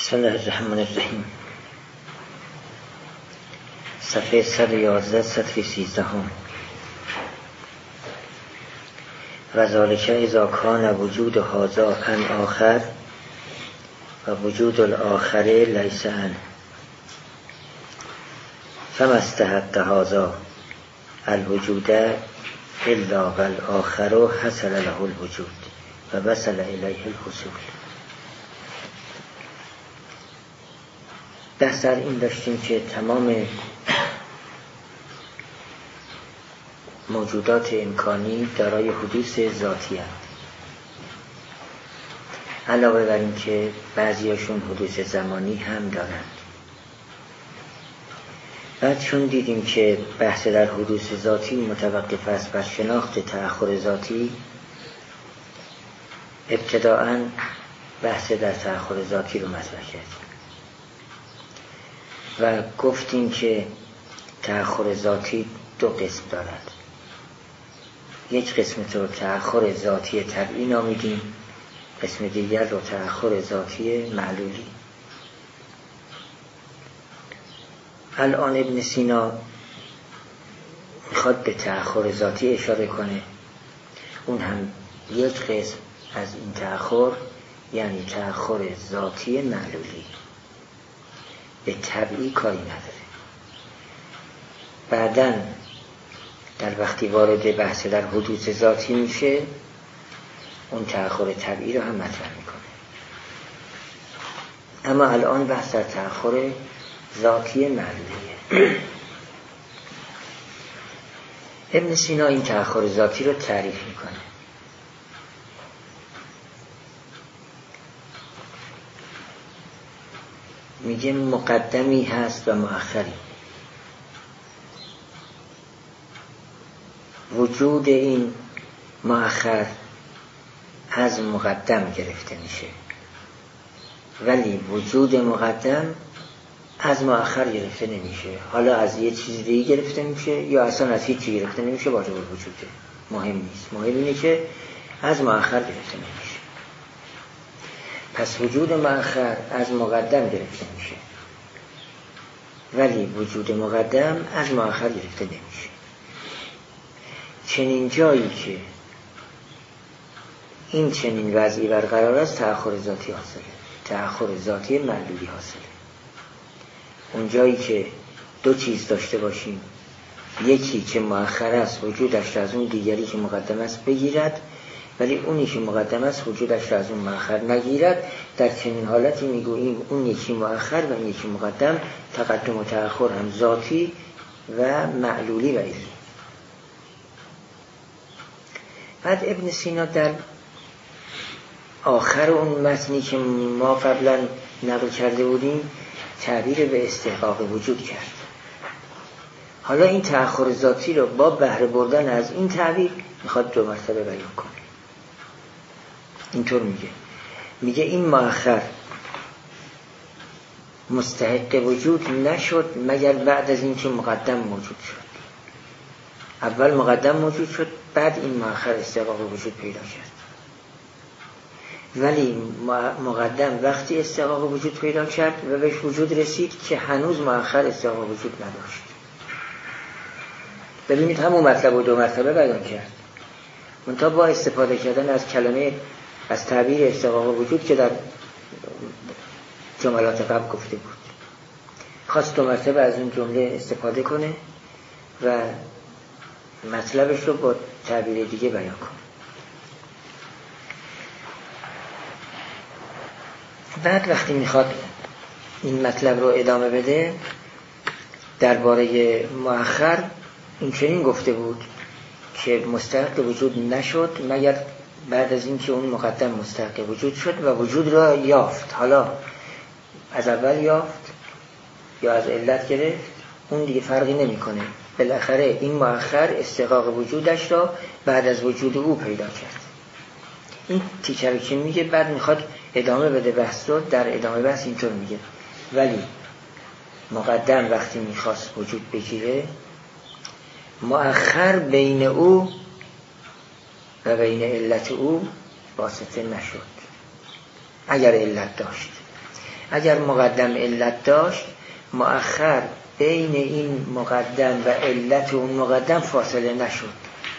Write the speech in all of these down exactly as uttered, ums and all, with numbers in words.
بسم الله الرحمن الرحیم. صفحه صد و یازده سطر سیزدهم. و ذالک اذا کان وجود هذا عن آخر و وجود الاخر لیس عن، فما استحق هذا الوجود الا والآخر حصل له الوجود و وصل الیه الحصول. بحث در این داشتیم که تمام موجودات امکانی دارای حدوث ذاتی هستند، علاوه بر این که بعضیاشون حدوث زمانی هم دارند. بعد چون دیدیم که بحث در حدوث ذاتی متوقف است بر شناخت تأخر ذاتی، ابتداءً بحث در تأخر ذاتی رو مطرح کردیم و گفتیم که تأخر ذاتی دو قسم دارد. یک قسمت رو تأخر ذاتی طبعی نامیدیم، قسم دیگر رو تأخر ذاتی معلولی. الان ابن سینا میخواد به تأخر ذاتی اشاره کنه، اون هم یک قسم از این تأخر، یعنی تأخر ذاتی معلولی، به طبعی کاری نداره. بعداً در وقتی وارد بحث در حدوث ذاتی میشه، اون تأخر طبعی رو هم مطرح میکنه. اما الان بحث در تأخر ذاتی معلولیه. ابن سینا این تأخر ذاتی رو تعریف میکنه. میگه مقدمی هست و مؤخری. وجود این مؤخر از مقدم گرفته میشه، ولی وجود مقدم از مؤخر گرفته نمیشه. حالا از یه چیز دیگه گرفته میشه یا اصلا از هیچ چیزی گرفته نمیشه، واجب الوجوده، مهم نیست. مهم اینه که از مؤخر گرفته نمیشه. پس وجود مؤخر از مقدم گرفته میشه، ولی وجود مقدم از مؤخر گرفته نمیشه. چنین جایی که این چنین وضعی برقرار است، تأخر ذاتی حاصله، تأخر ذاتی معلولی حاصله. اون جایی که دو چیز داشته باشیم، یکی که مؤخر است وجودش از اون دیگری که مقدم است بگیرد، ولی اونی که مقدم است وجودش را از اون مؤخر نگیرد، در چنین حالتی میگوییم اون یکی مؤخر و اون یکی مقدم، تقدم و تأخر هم ذاتی و معلولی و علمی. بعد ابن سینا در آخر اون متنی که ما قبلا نقل کرده بودیم تعبیر به استحقاق وجود کرد. حالا این تأخر ذاتی رو با بهره بردن از این تعبیر میخواد دو مرتبه بیان کنه. اینطور میگه میگه این مؤخر مستحق وجود نشد مگر بعد از اینکه مقدم موجود شد. اول مقدم موجود شد، بعد این مؤخر استحقاق وجود پیدا کرد. ولی مقدم وقتی استحقاق وجود پیدا کرد و بهش وجود رسید که هنوز مؤخر استحقاق وجود نداشت. ببینید همون مطلب رو دو مرتبه بیان کرد، منتها با استفاده کردن از کلمه، از تعبیر استحقاق وجود که در جملات قبل گفته بود. خواست دو مرتبه از اون جمله استفاده کنه و مطلبش رو با تعبیر دیگه بیان کنه. بعد وقتی میخواد این مطلب رو ادامه بده، درباره مؤخر این چنین گفته بود که مستحق وجود نشد مگر بعد از اینکه اون مقدم مستحق وجود شد و وجود را یافت. حالا از اول یافت یا از علت گرفت، اون دیگه فرقی نمیکنه. بالاخره این مؤخر استحقاق وجودش را بعد از وجود او پیدا کرد. این تیکه رو که میگه بعد میخواد ادامه بده بحث رو. در ادامه بحث اینطور میگه ولی مقدم وقتی میخواست وجود بگیره، مؤخر بین او و بین علت او واسطه نشد اگر علت داشت. اگر مقدم علت داشت، مؤخر بین این مقدم و علت اون مقدم فاصله نشد.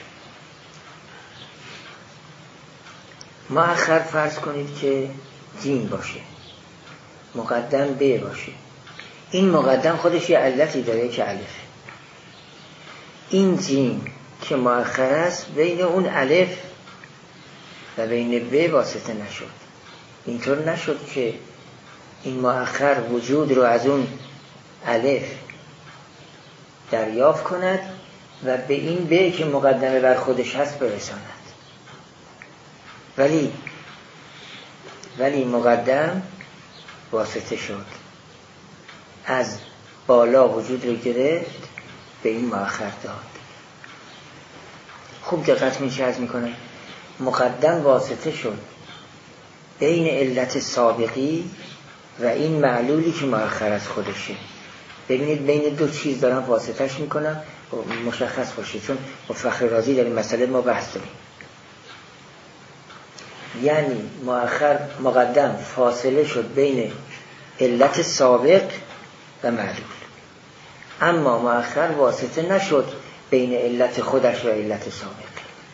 مؤخر فرض کنید که جیم باشه، مقدم ب باشه، این مقدم خودش یه علتی داره که الف. این جیم که مؤخر است بین اون الف و بین ب واسطه نشد. اینطور نشد که این مؤخر وجود رو از اون الف دریافت کند و به این ب که مقدمه بر خودش هست برساند. ولی ولی مقدم واسطه شد، از بالا وجود رو گرفت به این مؤخر داد. خوب دقت میشه از میکنه، مقدم واسطه شد بین علت سابقی و این معلولی که مؤخر از خودشه. ببینید بین دو چیز دارم واسطهش میکنم، مشخص باشه، چون با فخر رازی در این مسئله ما بحث داریم. یعنی مؤخر مقدم فاصله شد بین علت سابق و معلول، اما مؤخر واسطه نشد بین علت خودش و علت سابق.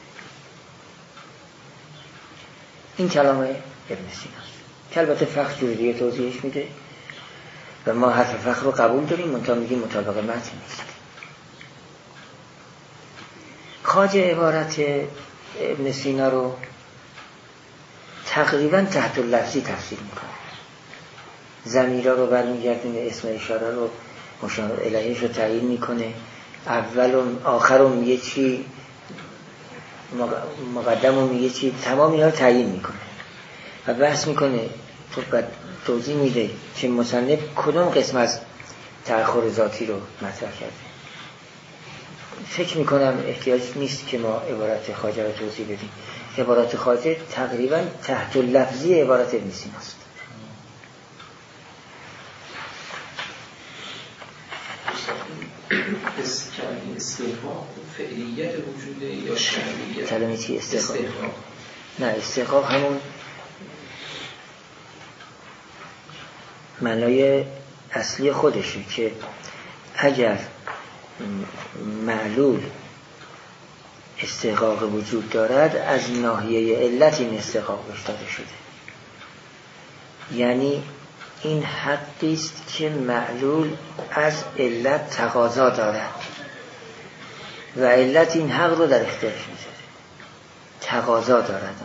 این کلام ابن سیناست که البته فخر جوری توضیحش میده و ما حرف فخر رو قبول داریم، منتها میگیم مطابق متن نیست. خواجه عبارت ابن سینا رو تقریبا تحت اللفظی تفسیر میکنه. ضمیرها رو برمیگردونه، اسم اشاره رو مشابه الهیش رو تعیین میکنه، اول و آخر رو میگه چی، مقدم رو میگه چی، تمام اینا رو تعیین میکنه و بحث میکنه. تو بعد توضیح میده که مصنف کدوم قسم از تأخر ذاتی رو مطرح کرده. فکر میکنم احتیاج نیست که ما عبارت خواجه رو توضیح بدیم. عبارت خواجه تقریبا تحت لفظی عبارت ابن سیناست. استحقاق فعلیت وجوده یا شرعیت؟ کلمه چی استحقاق؟ نه، استحقاق همون معنای اصلی خودشه که اگر معلول استحقاق وجود دارد، از ناحیه علت این استحقاق بهش داده شده. یعنی این حقی است که معلول از علت تقاضا دارد و علت این حق رو در اختیارش میذاره. تقاضا دارد.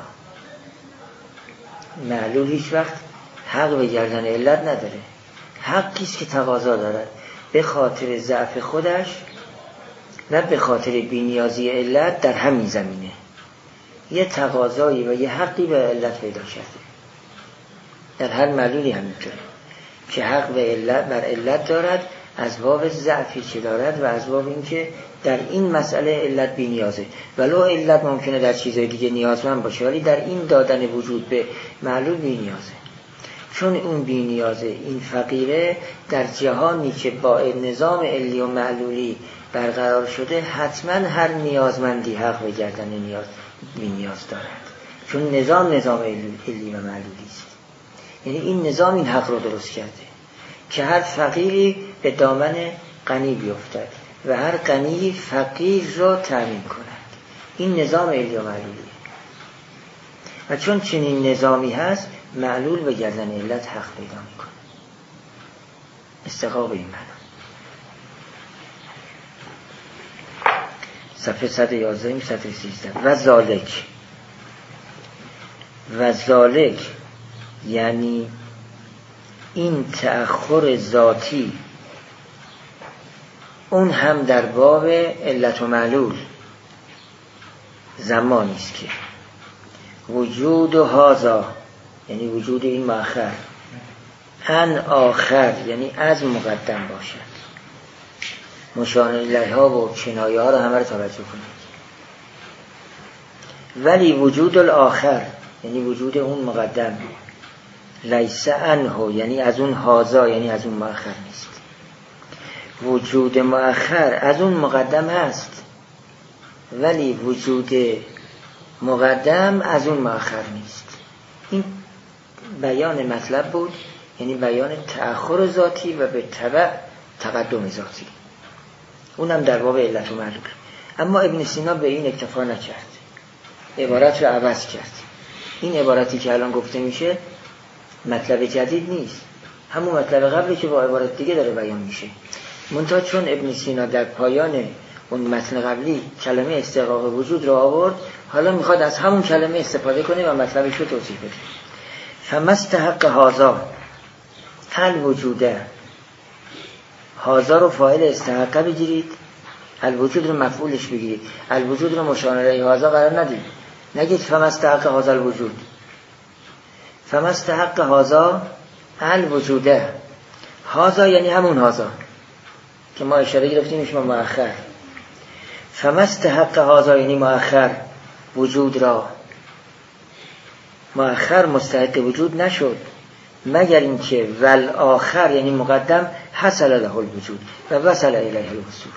معلول هیچ وقت حق به گردن علت نداره، حقی است که تقاضا دارد به خاطر ضعف خودش و به خاطر بی‌نیازی علت در همین زمینه. یه تقاضایی و یه حقی به علت پیدا کرده. در هر معلولی همینطوره که حق به علت بر علت دارد از باب ضعفی که دارد و از باب اینکه در این مسئله علت بی‌نیازه. ولو علت ممکنه در چیزهای دیگه نیازمند باشه، ولی در این دادن وجود به معلول بی‌نیازه. چون اون بی‌نیازه، این فقیره، در جهانی که با نظام علی و معلولی برقرار شده، حتما هر نیازمندی حق به گردن نیاز بی‌نیاز دارد، چون نظام نظام علی و معلولی است. یعنی این نظام این حق رو درست کرده که هر فقیری به دامن غنی بیفتد و هر غنی فقیر رو تامین کند. این نظام علی و معلولی و چون چنین نظامی هست، معلول به گردن علت حق پیدا میکنه. استحقاق این معنا. صفحه صد و یازده صفحه سیزده. و ذالک و ذالک یعنی این تأخر ذاتی، اون هم در باب علت و معلول زمانی است که وجود و هازا، یعنی وجود این مؤخر، ان آخر یعنی از مقدم باشد. مشار الیه ها و کنایه ها رو همه رو توجه کنید. ولی وجود الاخر یعنی وجود اون مقدم، لیس عنه یعنی از اون هازا یعنی از اون مؤخر نیست. وجود مؤخر از اون مقدم هست، ولی وجود مقدم از اون مؤخر نیست. این بیان مطلب بود یعنی بیان تأخر ذاتی و به تبع تقدم ذاتی، اونم در باب علت و معلول. اما ابن سینا به این اکتفا نکرد، عبارت رو عوض کرد. این عبارتی که الان گفته میشه مطلب جدید نیست، همون مطلب قبلی که با عبارت دیگه داره بیان میشه. منتها چون ابن سینا در پایان اون متن قبلی کلمه استحقاق وجود رو آورد، حالا میخواد از همون کلمه استفاده کنه و مطلبش رو توضیح بده. فمستحق هذا الوجوده، هذا رو فاعل استحقاق بگیرید، الوجود رو مفعولش بگیرید، الوجود رو مشار الیه هذا قرار ندید، نگید فمستحق هذا الوجود. فمستحق هذا الوجوده، هذا یعنی همون هذا که ما اشاره گرفتیم میشه مؤخر. فمستحق هذا یعنی مؤخر وجود را، مؤخر مستحق وجود نشد مگر اینکه والآخر یعنی مقدم حصل له الوجود و وصل الیه الوصول،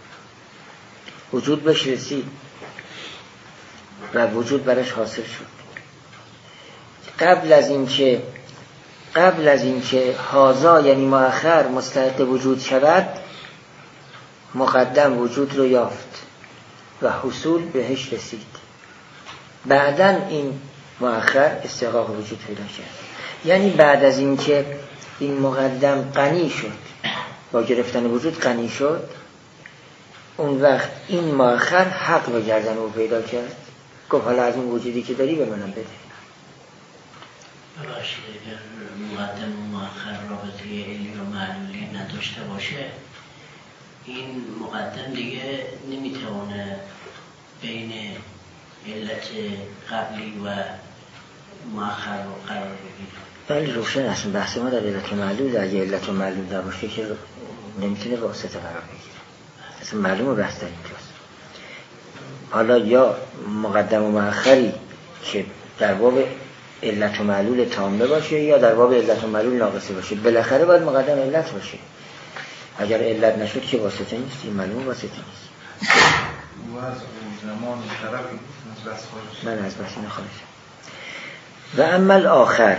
وجود بهش رسید و وجود برش حاصل شد. قبل از اینکه قبل از اینکه هذا یعنی مؤخر مستحق وجود شود، مقدم وجود رو یافت و حصول بهش رسید. بعدن این مؤخر استحقاق وجود پیدا کرد. یعنی بعد از اینکه این مقدم غنی شد، با گرفتن وجود غنی شد، اون وقت این مؤخر حق به گردن او پیدا کرد. گفت حالا از اون وجودی که داری به منم بده. ببخشید اگر مقدم و مؤخر رابطه علمی و معلولی نداشته باشه، این مقدم دیگه نمیتونه بین علت قبلی و مؤخر رو قرار بگیره. ولی روشن اصلا بحث ما در علت و معلول، اگه علت و معلول نباشه که نمیتونه واسطه قرار بگیره. اصلا معلومه بحث در اینجاست. حالا یا مقدم و مؤخری که در باب علت و معلول تامه باشه یا در باب علت و معلول ناقصه باشه، بالاخره باید مقدم علت باشه. اگر علت نشد که واسطه نیست، این معلومه واسطه نیست. من از بحث نخواهشم. و اما الاخر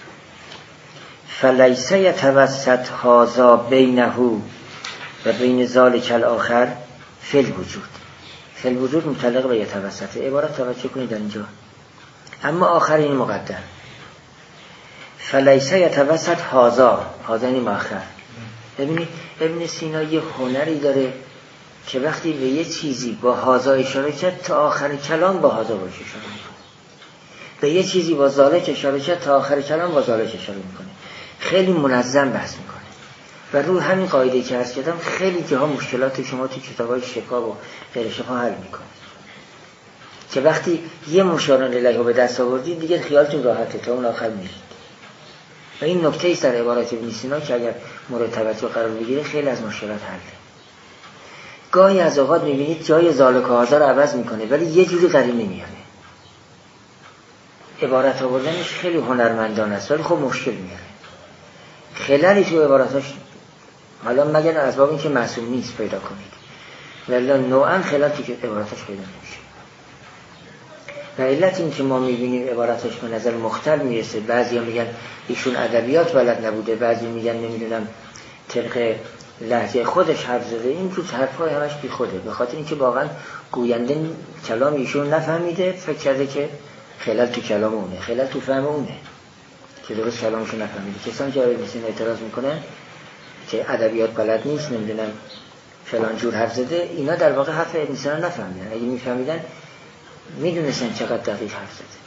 فلیس یتوسط هذا بینه و بین ذلک الاخر فی الوجود. فی الوجود متعلق به یتوسط. عبارت توجه کنید در اینجا. اما آخر این مقدم. فلیس یتوسط هذا، هذا یعنی مؤخر. ببینید ابن سینا یه هنری داره که وقتی به یه چیزی با هذا اشاره کرد تا آخر کلام با هذا باشه اشاره میکنه، به یه چیزی با ذالک اشاره کرد تا آخر کلام با ذالک اشاره میکنه. خیلی منظم بحث میکنه و رو همین قاعده که عرض کردم خیلی جاها مشکلات شما تو کتابای شکا و غیر شکا حل میکنه که وقتی یه مشار الیه به دست آوردید دیگه خیالتون راحته تا اون آخر میرید. و این نکته است در عبارت ابن سینا که اگر مورد توجه قرار بگیره خیلی از مشکلات حل. گاهی از اوقات میبینید جای ذالک و هذا رو عوض میکنه ولی یه جوری قرین نمیاره. عبارت آوردنش خیلی هنرمندانه است ولی خب مشکل میاره. خلالی تو عباراتاش حالا مگر از باب این که معصوم نیست پیدا کنید، ولی نوعا خلال تو عباراتاش پیدا نمیشه. و علت این که ما میبینیم عباراتش به نظر مختل میرسه، بعضی ها میگن ایشون ادبیات بلد نبوده، بعضی میگن نمیدونم طبق لهجه خودش حرف زده، این تو حرفای همش بی خوده، به خاطر اینکه واقعا گوینده کلام ایشون نفهمیده، فکر کرده که خلال تو کلام اونه، خلال تو فهم اونه که درست کلامشو نفهمیده. کسان که آقای مسین اعتراض میکنن که ادبیات بلد نیست، نمیدونم فلان جور حرف زده، اینا در واقع حرف ابن سینا نفهمیدن. اگه میفهمیدن میدونستن چقدر دقیق حرف زده.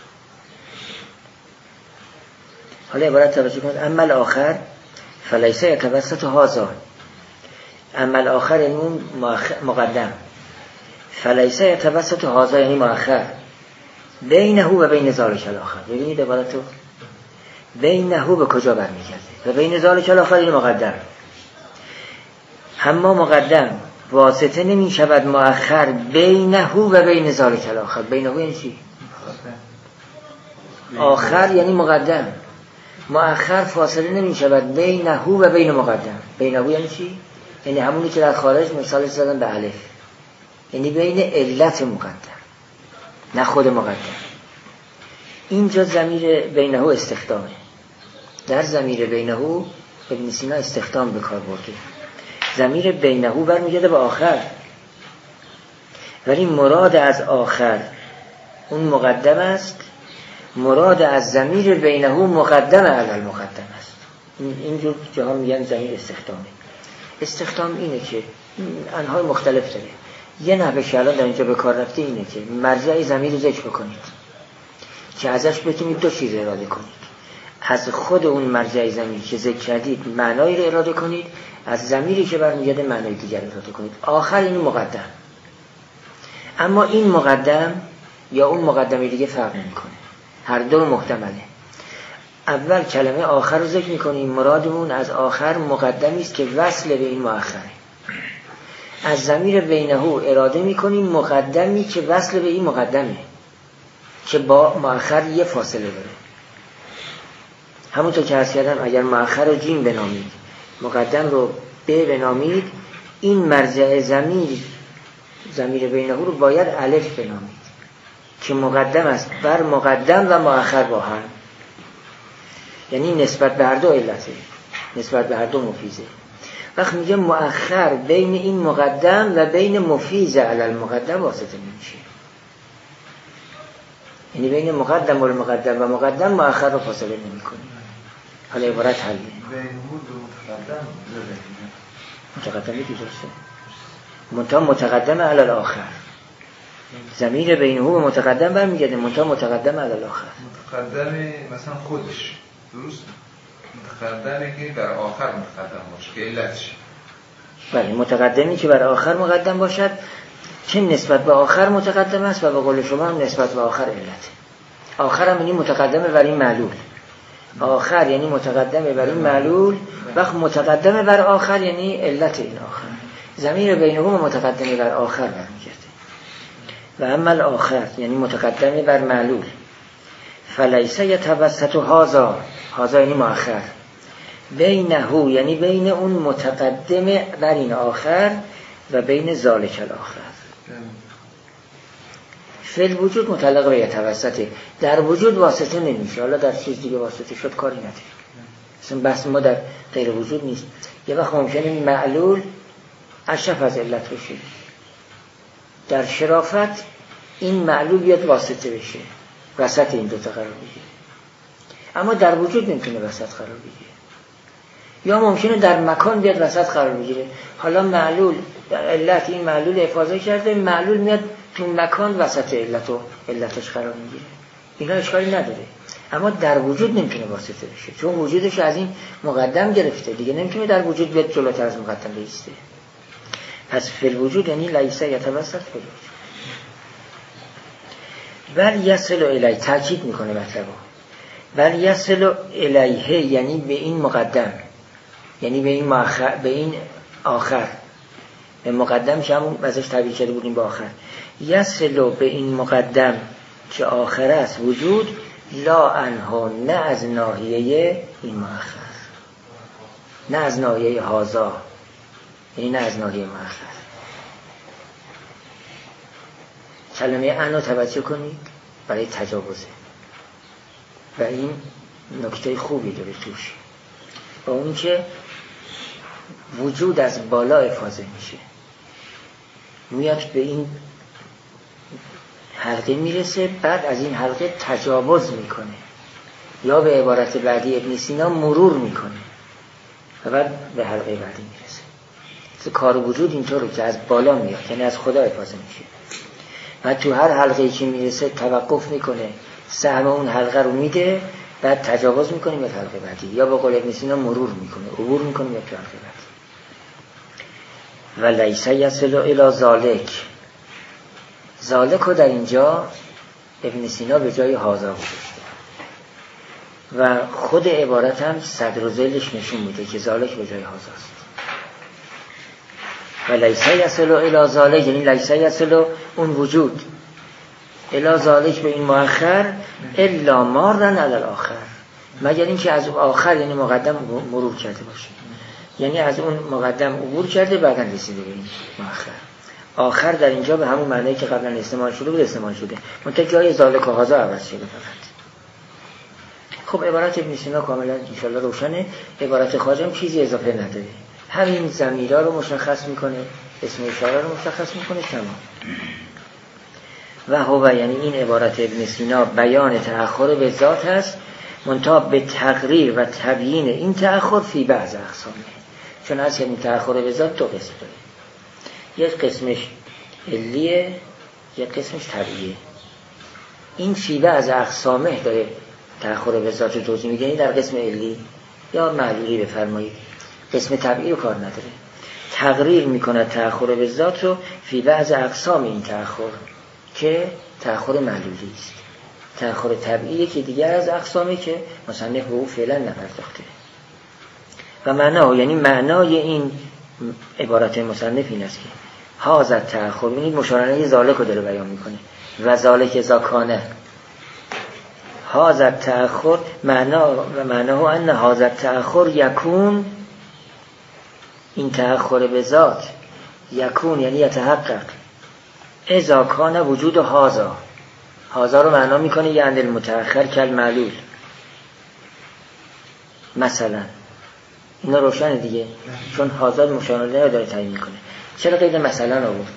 حالا عبارت توجه کنید. اما الاخر فلیس یتوسط هذا، اما الاخر یعنی اون مقدم، فلیس یتوسط هذا یعنی مؤخر، بینه و بین ذلک الاخر. ببینید عبارتو بینه به کجا برمیگرده و بین ذلک الاخر یعنی مقدم. اما مقدم واسطه نمی شود مؤخر بینه و بین ذلک الاخر. بینه یعنی چی؟ آخر یعنی مقدم، مؤخر فاصله نمی شود بینه و بین مقدم. بینه یعنی چی؟ یعنی همونی که در خارج مثالش زدن به الف، یعنی بین علت مقدم نه خود مقدم. اینجا ضمیر بینه استخدامه، در ضمیر بینه ابن سینا استخدام به کار برده. ضمیر بینه برمیگرده به آخر، ولی مراد از آخر اون مقدم است، مراد از ضمیر بینه مقدم علی المقدم است. اینجور جاها میگن ضمیر استخدامه. استخدام اینه که انواع مختلف داره. یه نحوه که الان در اینجا به کار رفته اینه که مرجع ضمیر رو ذکر بکنید که ازش بتونید دو چیز اراده کنید. از خود اون مرجع ضمیر که ذکر کردید معنایی رو اراده کنید، از ضمیری که برمیگرده معنای دیگر اراده کنید. آخر این مقدم. اما این مقدم یا اون مقدمه دیگه فرق نمی‌کنه، هر دو محتمله. اول کلمه آخر رو ذکر می‌کنیم، مرادمون از آخر مقدمی است که وصل به این مؤخره. از ضمیر بینه اراده می‌کنیم مقدمی که وصل به این مقدمه که با مؤخر یه فاصله داره. همونطور که عرض کردم اگر مؤخر رو جیم بنامید، مقدم رو ب بنامید، این مرجع ضمیر ضمیر بینه رو باید الف بنامید که مقدم است بر مقدم و مؤخر با هم، یعنی نسبت به هر دو علته، نسبت به هر دو مفیزه. وقت میگه مؤخر بین این مقدم و بین مفیز علی المقدم واسطه نمیشه، یعنی بین مقدم و المقدم و مقدم مؤخر رو فاصله نمیکنه. حالا عبارت حله متقدم یکی درسته منتها متقدم علی الاخر. ضمیر بینه و متقدم برمیگرده منتها متقدم علی الاخر. متقدم مثلا خودش درست، متقدمی که بر آخر متقدم باشه که علتش. بله، متقدمی که بر آخر مقدم باشد چه نسبت به آخر متقدم است و به قول شما هم نسبت به آخر علت. آخر هم یعنی متقدمه بر این معلول. آخر یعنی متقدمه بر این معلول، وقت متقدمه بر آخر یعنی علت این آخر. ضمیر بینهما متقدمه بر آخر برمیگرده. و اما الاخر یعنی متقدمه بر معلول. فلیس یتوسط هذا، هذا یعنی مؤخر، بینه یعنی بین اون متقدمه بر این آخر و بین ذالک الاخر. فعل وجود متعلق به یتوسطه، در وجود واسطه نمیشه. حالا در چیز دیگه واسطه شد کاری نداره، اصلا بحث ما در غیر وجود نیست. یه وقت ممکنه معلول اشرف از علت بشه، در شرافت این معلول بیاد واسطه بشه، وسط این دوتا قرار بگیره، اما در وجود نمیتونه وسط قرار بگیره. یا ممکنه در مکان بیاد وسط قرار بگیره. حالا معلول علت این معلول افاضه کرده، معلول میاد تو مکان وسط علت و علتش قرار میگیره، اینا اشکالی نداره. اما در وجود نمیتونه واسطه بشه، چون وجودش از این مقدم گرفته دیگه، نمیتونه در وجود بیاد جلوتر از مقدم بیسته. پس فی الوجود یعنی لیس یتوسط فی الوجود. بل یصل الیه، تاکید میکنه مطلبو، بل یصل الیه یعنی به این مقدم، یعنی به این مؤخر، به این آخر. به مقدم که همون ازش تعبیر کرده بودیم با آخر. یصل به این مقدم که آخر است وجود، لا انها، نه از ناحیه این مؤخر، نه از ناحیه هازا، یعنی نه از ناحیه مؤخر. کلمه انو توجه کنید برای تجاوزه و این نکته خوبی داره توش، با اون که وجود از بالا افاضه میشه، میاد به این حلقه میرسه، بعد از این حلقه تجاوز میکنه، یا به عبارت بعدی ابن سینا مرور میکنه و بعد به حلقه بعدی میرسه. کار وجود اینطوره که از بالا میاد، یعنی از خدا افاضه میشه، بعد تو هر حلقه‌ای که میرسه توقف میکنه، سهم اون حلقه رو میده، بعد تجاوز میکنه به حلقه بعدی، یا به قول ابن سینا مرور میکنه، عبور میکنه به حلقه بعدی. و لیس یصل الی ذالک، ذالک رو در اینجا ابن سینا به جای هازا گذاشته و خود عبارت هم صدر و ذیلش نشون میده که ذالک به جای هازاست. و لیس یصل الی ذالک یعنی لیس یصل اون وجود الی ذالک به این مؤخر الا مارن علی الاخر، مگر اینکه از آخر یعنی مقدم مرور کرده باشه، یعنی از اون مقدم عبور کرده بعدا رسیده به این مؤخر. آخر در اینجا به همون معنی که قبلا استعمال شده بود استعمال شده، منتها جای ذالک و هذا عوض شده فقط. خب عبارت ابن سینا کاملا انشالله روشنه. عبارت خواجه هم چیزی اضافه نداره، همین ضمیرها رو مشخص میکنه، اسم اشاره رو مشخص میکنه، تمام. و هو یعنی این عبارت ابن سینا بیان تأخر به ذات هست، منتها به تقریر و تبیین این تأخر فی بعض اقسامه. چون اصلا این تأخر به ذات دو قسم داره، یک قسمش علیه، یک قسمش طبیعیه. این فی بعض اقسامه داره تأخر به ذات رو توضیح میده، در قسم علی یا معلولی بفرمایید، قسم طبیعی رو کار نداره. تقریر میکنه تأخر به ذات رو فی بعض اقسام این تأخر که تأخر معلولی است. تأخر طبیعی که دیگر از اقسامی که مصنف به او فعلا نپرداخته. و معنا یعنی معنای این عبارت مصنف این است که هذا تأخر، ببینید مشارنه ذالک رو داره بیان میکنه، و ذالک اذا کانه هذا تأخر معنا و معناه ان هذا تأخر یکون، این تأخر به ذات یکون یعنی یتحقق اذا کان وجود هذا، هذا رو معنا میکنه یعنی المتأخر کل معلول. مثلا اینا روشنه دیگه، چون هذا مشارنه رو داره تعیین میکنه. چرا قید مثلا آورد؟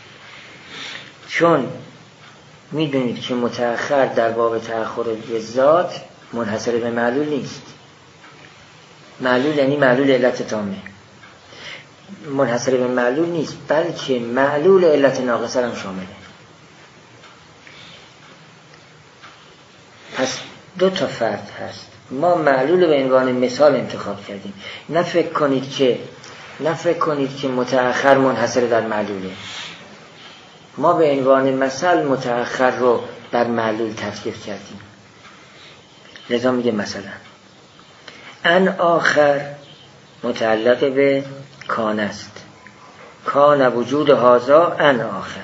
چون میدونید که متأخر در باب تأخر به ذات منحصر به معلول نیست. معلول یعنی معلول علت تامه، منحصر به معلول نیست، بلکه معلول علت ناقصه هم شامله. پس دو تا فرد هست. ما معلول به عنوان مثال انتخاب کردیم. نه فکر کنید که نه فکر کنید که متأخر منحصر در معلوله. ما به عنوان مثال متأخر رو در معلول تفکیک کردیم. لذا میگه مثلا ان آخر متعلق به کان است، کان وجود هذا ان آخر.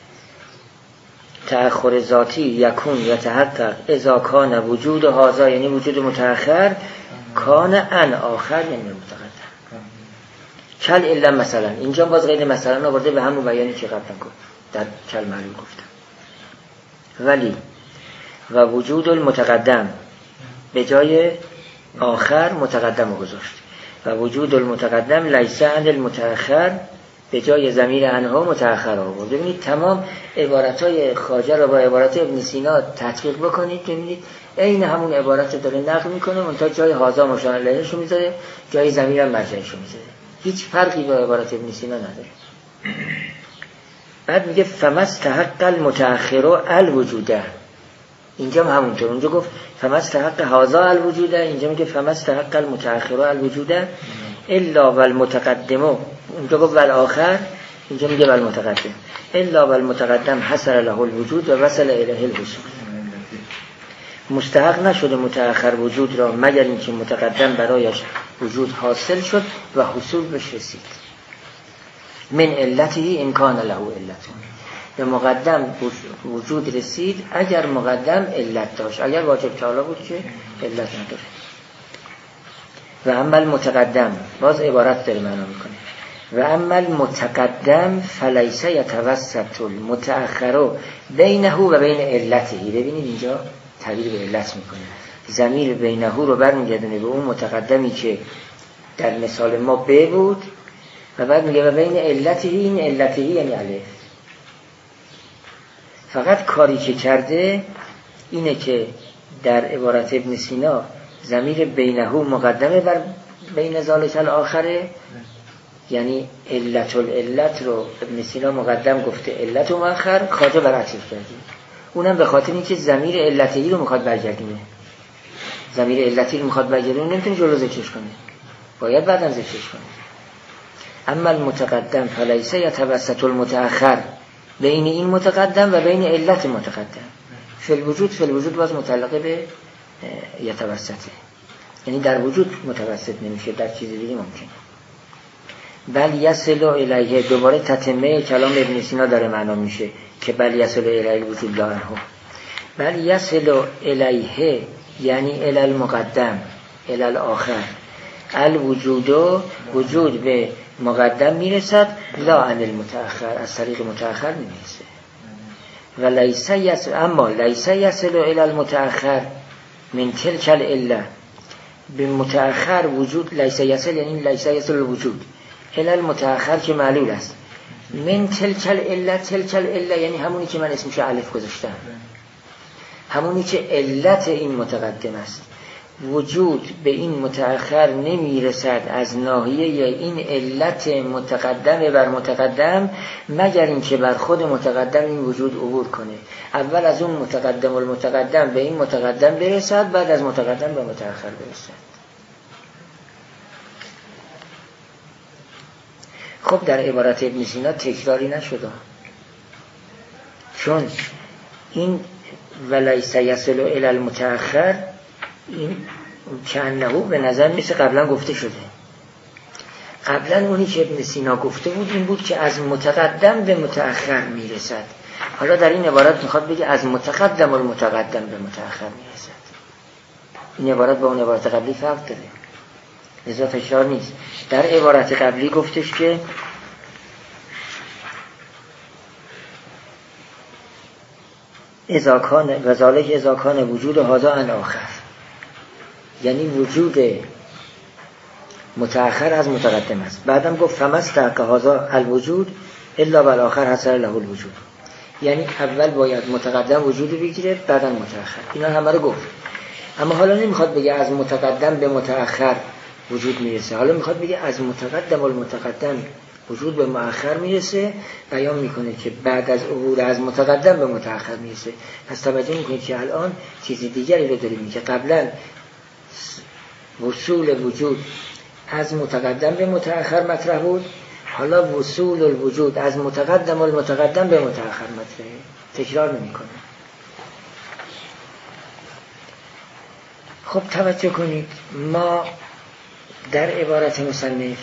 تأخر ذاتی یکون یتحقق اذا کان وجود هذا یعنی وجود متأخر، کان ان آخر یعنی متقدم. کل الا مثلا، اینجا باز غیر مثلا آورده به همون بیانی که قبلا گفت در کل معلوم گفتم. ولی و وجود المتقدم به جای آخر متقدم رو گذاشت، و وجود المتقدم لیس عن المتأخر به جای ضمیر انها متأخر آورد. ببینید تمام عبارتهای خواجه رو با عبارت ابن سینا تطبیق بکنید، ببینید عین همون عبارت داره نقل میکنه، منتها جای هازا مشار الیهش رو میذاره، جای ضمیر هم مرجعش رو میذاره، هیچ فرقی با عبارت ابن سینا نداره. بعد میگه فمستحق المتأخر الوجوده، اینجا هم همونطور، اونجا گفت فمستحق هازا الوجوده، اینجا میگه فمستحق المتأخر الوجوده الا والمتقدم، اونجا گفت والآخر، اینجا میگه والمتقدم الا والمتقدم حصل له الوجود و وصل الیه الحصول. مستحق نشده متأخر وجود را مگر اینکه متقدم برایش وجود حاصل شد و حصول بهش رسید. من علته امکان له علتون، به مقدم وجود رسید اگر مقدم علت داشت، اگر واجب تعالی بود که علت نداره. و اما المتقدم باز عبارت داره معنا میکنه، و اما المتقدم فلیس یتوسط المتأخر بینه و بین علته. ببینید اینجا تعبیر به علت میکنه، ضمیر بینه رو برمیگردونه به اون متقدمی که در مثال ما ب بود، و بعد میگه و بین علته، این علته یعنی الف. فقط کاری که کرده اینه که در عبارت ابن سینا ضمیر بینه مقدمه بر بین ذالک الاخره، یعنی علت العلت رو ابن سینا مقدم گفته، علت و مؤخر خواجه برعکسش کرده، اونم به خاطر اینکه ضمیر علتی رو میخواد برگردونه. ضمیر علتی رو میخواد برگردونه، نمیتونه جلو ذکرش کنه، باید بعداً ذکرش کنه. اما المتقدم فلیس یتوسط المتأخر بین این متقدم و بین علت متقدم. فی الوجود، فی الوجود باز متعلق به یتوسطه، یعنی در وجود متوسط نمیشه، در چیز دیگه ممکنه. بل یصل الیه، دوباره تتمه کلام ابن سینا داره معنا میشه که بل یصل الیه وجود لا عنه. بل یصل الیه یعنی الی المقدم الی الاخر، الوجود وجود به مقدم میرسد، لا عن المتأخر از طریق متأخر نمیرسه. و لیس یصل، اما لیس یصل الی المتأخر من تلک العله به متأخر وجود لیس یصل، یعنی لیس یصل الوجود، علل متأخر که معلول است. من تلک العله، تلک العله یعنی همونی که من اسمش الف گذاشتم، همونی که علت این متقدم است. وجود به این متأخر نمیرسد از ناحیه این علت متقدم بر متقدم مگر اینکه بر خود متقدم این وجود عبور کنه. اول از اون متقدم المتقدم به این متقدم برسد، بعد از متقدم به متأخر برسد. خب در عبارت ابن سینا تکراری نشده، چون این ولیس یصل الی المتأخر این چند نهو به نظر میسه قبلا گفته شده. قبلا اونی که ابن سینا گفته بود این بود که از متقدم به متأخر میرسد. حالا در این عبارت میخواد بگه از متقدم المتقدم به متأخر میرسد. این عبارت با اون عبارت قبلی فرق داره، لذا تکرار نیست. در عبارت قبلی گفتش که اذا کان و ذالک اذا کان وجود هذا عن آخر، یعنی وجود متأخر از متقدم است. بعدم گفت فمستحق هذا الوجود الا بالآخر حصل له الوجود، یعنی اول باید متقدم وجود بگیره بعدم متأخر. اینا همه رو گفت. اما حالا نمیخواد بگه از متقدم به متأخر وجود میرسه، حالا میخواد بگه از متقدم المتقدم وجود به مؤخر میرسه. بیان میکنه که بعد از عبور از متقدم به متأخر میرسه. پس توجه میکنید که الان چیز دیگری رو داریم که قبلا وصول وجود از متقدم به متأخر مطرح بود، حالا وصول الوجود از متقدم المتقدم به متأخر مطرحه. تکرار نمیکنه. خب توجه کنید، ما در عبارت مصنف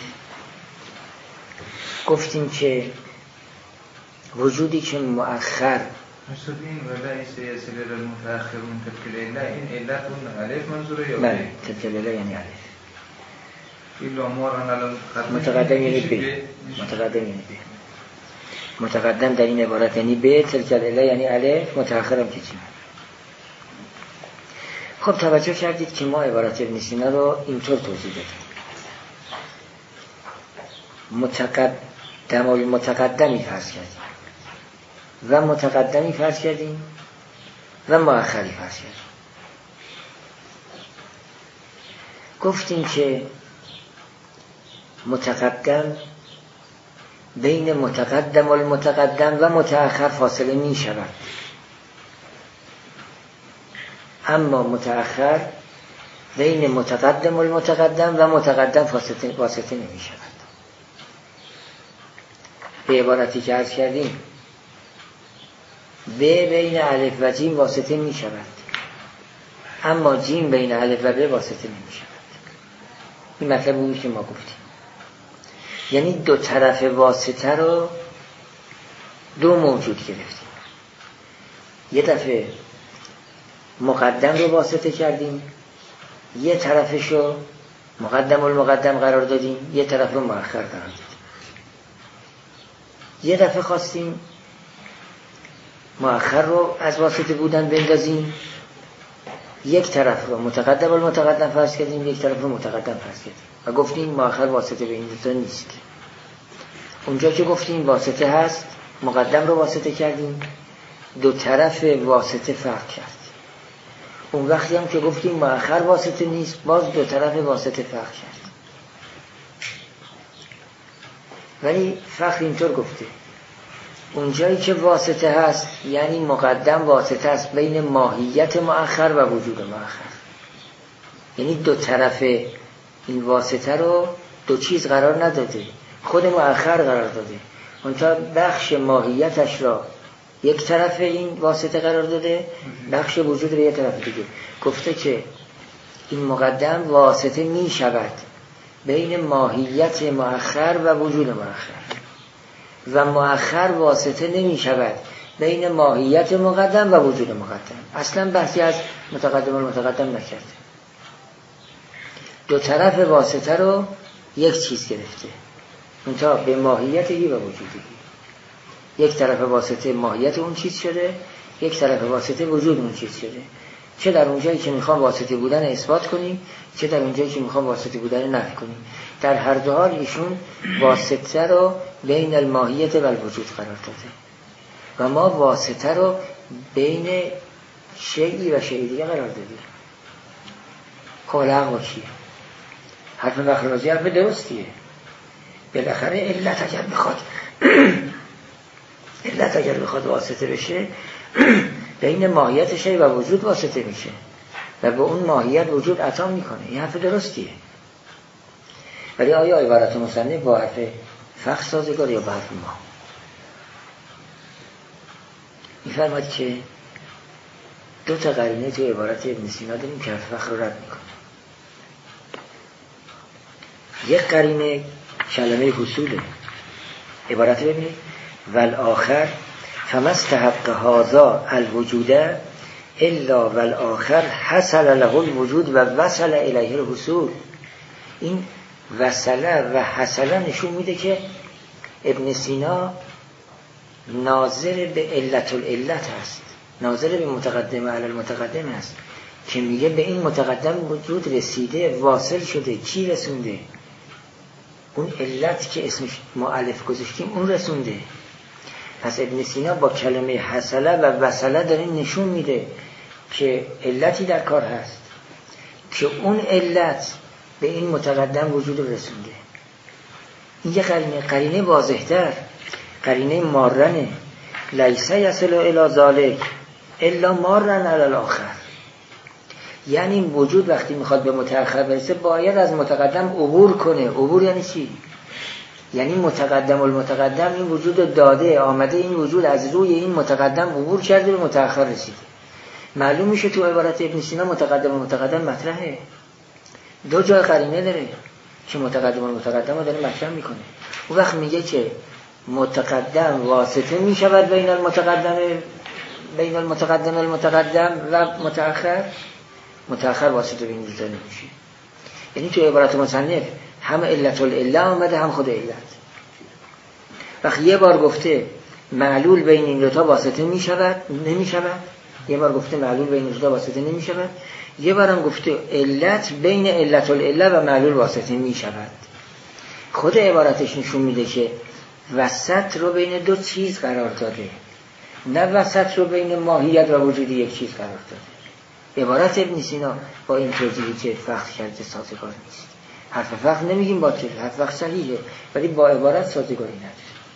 گفتیم که وجودی که مؤخر مثل این ولیس یصل الی المتأخر من تلک العله، این علت اون الف منظوره یا بله تلک العله یعنی الف. ایلا ماران الان متقدم یعنی ب، متقدم یعنی ب. متقدم در این عبارت یعنی ب، تلک العله یعنی الف، متأخرم که چی؟ خب توجه کردید که ما عبارت ابن سینا رو اینطور توضیح دادیم. متقدم و متقدمی فرض کردیم و متقدمی فرض کردیم و مؤخری فرض کردیم. گفتیم که متقدم بین متقدم و المتقدم و متأخر فاصله می شود، اما متأخر بین متقدم و المتقدم و متقدم فاصله واسطه نمی شود. به عبارتی که عرض کردیم ب بین الف و جیم واسطه می شود، اما جیم بین الف و ب واسطه نمی شود. این مطلب بود که ما گفتیم، یعنی دو طرف واسطه رو دو موجود گرفتیم. یه دفعه مقدم رو واسطه کردیم، یه طرفش رو مقدم المقدم قرار دادیم، یه طرف رو مؤخر قرار دادیم. یه دفعه خواستیم مؤخر رو از واسطه بودن بندازیم، یک طرف رو متقدم المتقدم فرض کردیم، یک طرف رو متقدم فرض کردیم و گفتیم مؤخر واسطه به این دو تا نیست. اونجا که گفتیم واسطه هست مقدم رو واسطه کردیم، دو طرف واسطه فرق کرد. اون وقتی هم که گفتیم مؤخر واسطه نیست، باز دو طرف واسطه فرق کرد. ولی فقر اینطور گفته اونجایی که واسطه هست یعنی مقدم واسطه است بین ماهیت مؤخر و وجود مؤخر، یعنی دو طرف این واسطه رو دو چیز قرار نداده، خود مؤخر قرار داده. اونجا بخش ماهیتش را یک طرف این واسطه قرار داده، بخش وجود رو یک طرف دیگه. گفته که این مقدم واسطه می شود بین ماهیت مؤخر و وجود مؤخر و مؤخر واسطه نمی شود بین ماهیت مقدم و وجود مقدم. اصلا بحثی از متقدم و متقدم نکرده، دو طرف واسطه رو یک چیز گرفته، منتها به ماهیتی و وجودی. یک طرف واسطه ماهیت اون چیز شده، یک طرف واسطه وجود اون چیز شده. چه در اونجایی که میخوام واسطه بودن اثبات کنیم، چه در اونجایی که میخوام واسطه بودن نفی کنیم. در هر دو حال ایشون واسطه رو بین الماهیت و الوجود قرار داده و ما واسطه رو بین شیئی و شیئی دیگه قرار دادیم. کلا چیه؟ حرف فخررازی حرف درستیه. بالاخره علت اگر بخواد علت اگر بخواد واسطه بشه بین ماهیت شیء و وجود واسطه میشه و به اون ماهیت وجود عطا میکنه. این حرف درستیه. ولی آیا عبارت مصنف با حرف فخر سازگار یا با حرف ما؟ میفرماید که دو تا قرینه تو عبارت ابن سینا داریم که حرف فخر رو رد میکنه. یک قرینه کلمه حصوله. عبارت ببینید والآخر فمستحق هذا الوجود الا والآخر حصل له الوجود و وصل الیه الحصول. این وصله و حصله نشون میده که ابن سینا ناظر به علت العلت هست، ناظر به متقدم علی المتقدم هست که میگه به این متقدم وجود رسیده، واصل شده. کی رسونده؟ اون علت که اسمش مؤلف گذاشتیم اون رسونده. پس ابن سینا با کلمه حصله و وصله داره نشون میده که علتی در کار هست که اون علت به این متقدم وجود رسونده. این یه قرینه قرینه واضح‌تر، قرینه مارنه. لیس یصل الی ذلک الا مارن علی الاخر. یعنی وجود وقتی میخواد به متأخر برسه باید از متقدم عبور کنه. عبور یعنی چی؟ یعنی متقدم المتقدم این وجود داده، آمده این وجود از روی این متقدم عبور کرده به متأخر رسیده. معلوم میشه تو عبارت ابن سینا متقدم المتقدم مطرحه. دو جای قرینه داره که متقدم المتقدم رو داره مطرح میکنه. اون وقت میگه که متقدم واسطه میشود بین المتقدم بین المتقدم المتقدم و متأخر، متأخر واسطه بین این دو نمیشه. یعنی تو عبارت مصنف هم علت العله آمده هم خود علت. وقتی یه بار گفته معلول بین این دو تا واسطه میشود نمیشود، یه بار گفته معلول بین این دو تا واسطه نمیشود، یه بارم گفته علت بین علت العله و معلول واسطه میشود. خود عبارتش نشون میده که وسط رو بین دو چیز قرار داده، نه وسط رو بین ماهیت و وجود یک چیز قرار داده. عبارت ابن سینا با این توضیحی که فخر کرده سازگار نیست. حرف فخر نمیگیم باطل، حرف فخر صحیحه، ولی با عبارت سازگاری نداره.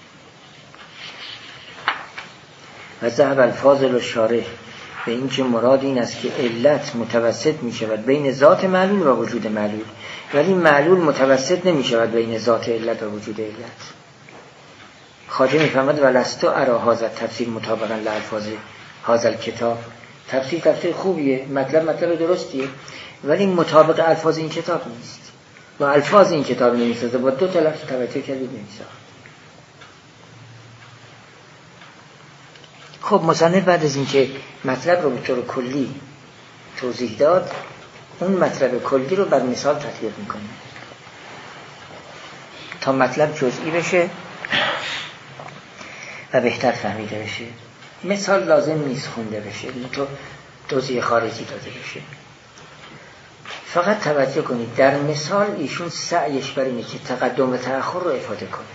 و ذهب الفاضل و شارح به این که مراد این است که علت متوسط می شود بین ذات معلول و وجود معلول، ولی معلول متوسط نمی شود بین ذات علت و وجود علت. خواجه می فهمد ولستو ارا هذا تفسیر مطابقا لالفاظ هذا الکتاب. تفسیر تفسیر خوبیه، مطلب مطلب درستیه، ولی مطابق الفاظ این کتاب نیست. با الفاظ این کتاب نمیسازه، با دو تا لفظ توجه کردید نمیسازه. خب مصنف بعد از این که مطلب رو به طور کلی توضیح داد، اون مطلب کلی رو بر مثال تطبیق میکنه تا مطلب جزئی بشه و بهتر فهمیده بشه. مثال لازم نیست خونده بشه، تو توضیح خارجی داده بشه. فقط توجه کنید در مثال ایشون سعیش بر اینه که تقدم و تأخر رو افاده کنه،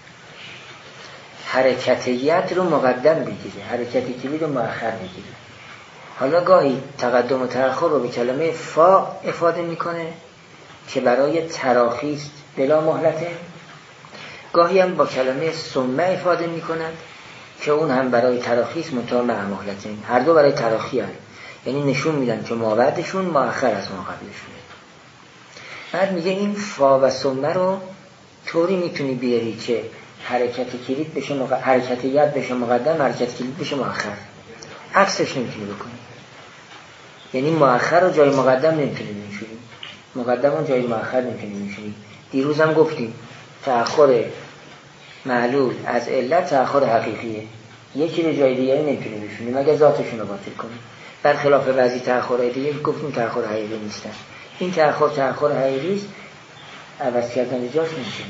حرکتیت رو مقدم بگیره، حرکتی کلید رو مؤخر بگیره. حالا گاهی تقدم و تأخر رو به کلمه فا افاده میکنه که برای تراخی است بلا مهلته، گاهی هم با کلمه ثم افاده میکند که اون هم برای تراخی است منتها مع مهلته. هر دو برای تراخی هست، یعنی نشون میدن که ما بعدشون مؤخر از ما قبلشونه. بعد میگه این فا و ثم رو طوری میتونی بیاری که حرکت کلید بشه مق... حرکت ید بشه مقدم، حرکت کلید بشه مؤخر. عکسش نمیتونی بکنی، یعنی مؤخر رو جای مقدم نمیتونی بنشونی، مقدم رو جای مؤخر نمیتونی بنشونی. دیروز هم گفتیم تأخر معلول از علت تأخر حقیقیه، یکی رو جای دیگه نمیتونی بنشونی مگه ذاتشون رو باطل کنی. برخلاف بعضی تأخرهای دیگه گفتیم تأخر حقیقی نیستن. این تأخر تأخر حقیقی است، عوض کردن جاش نمیشه.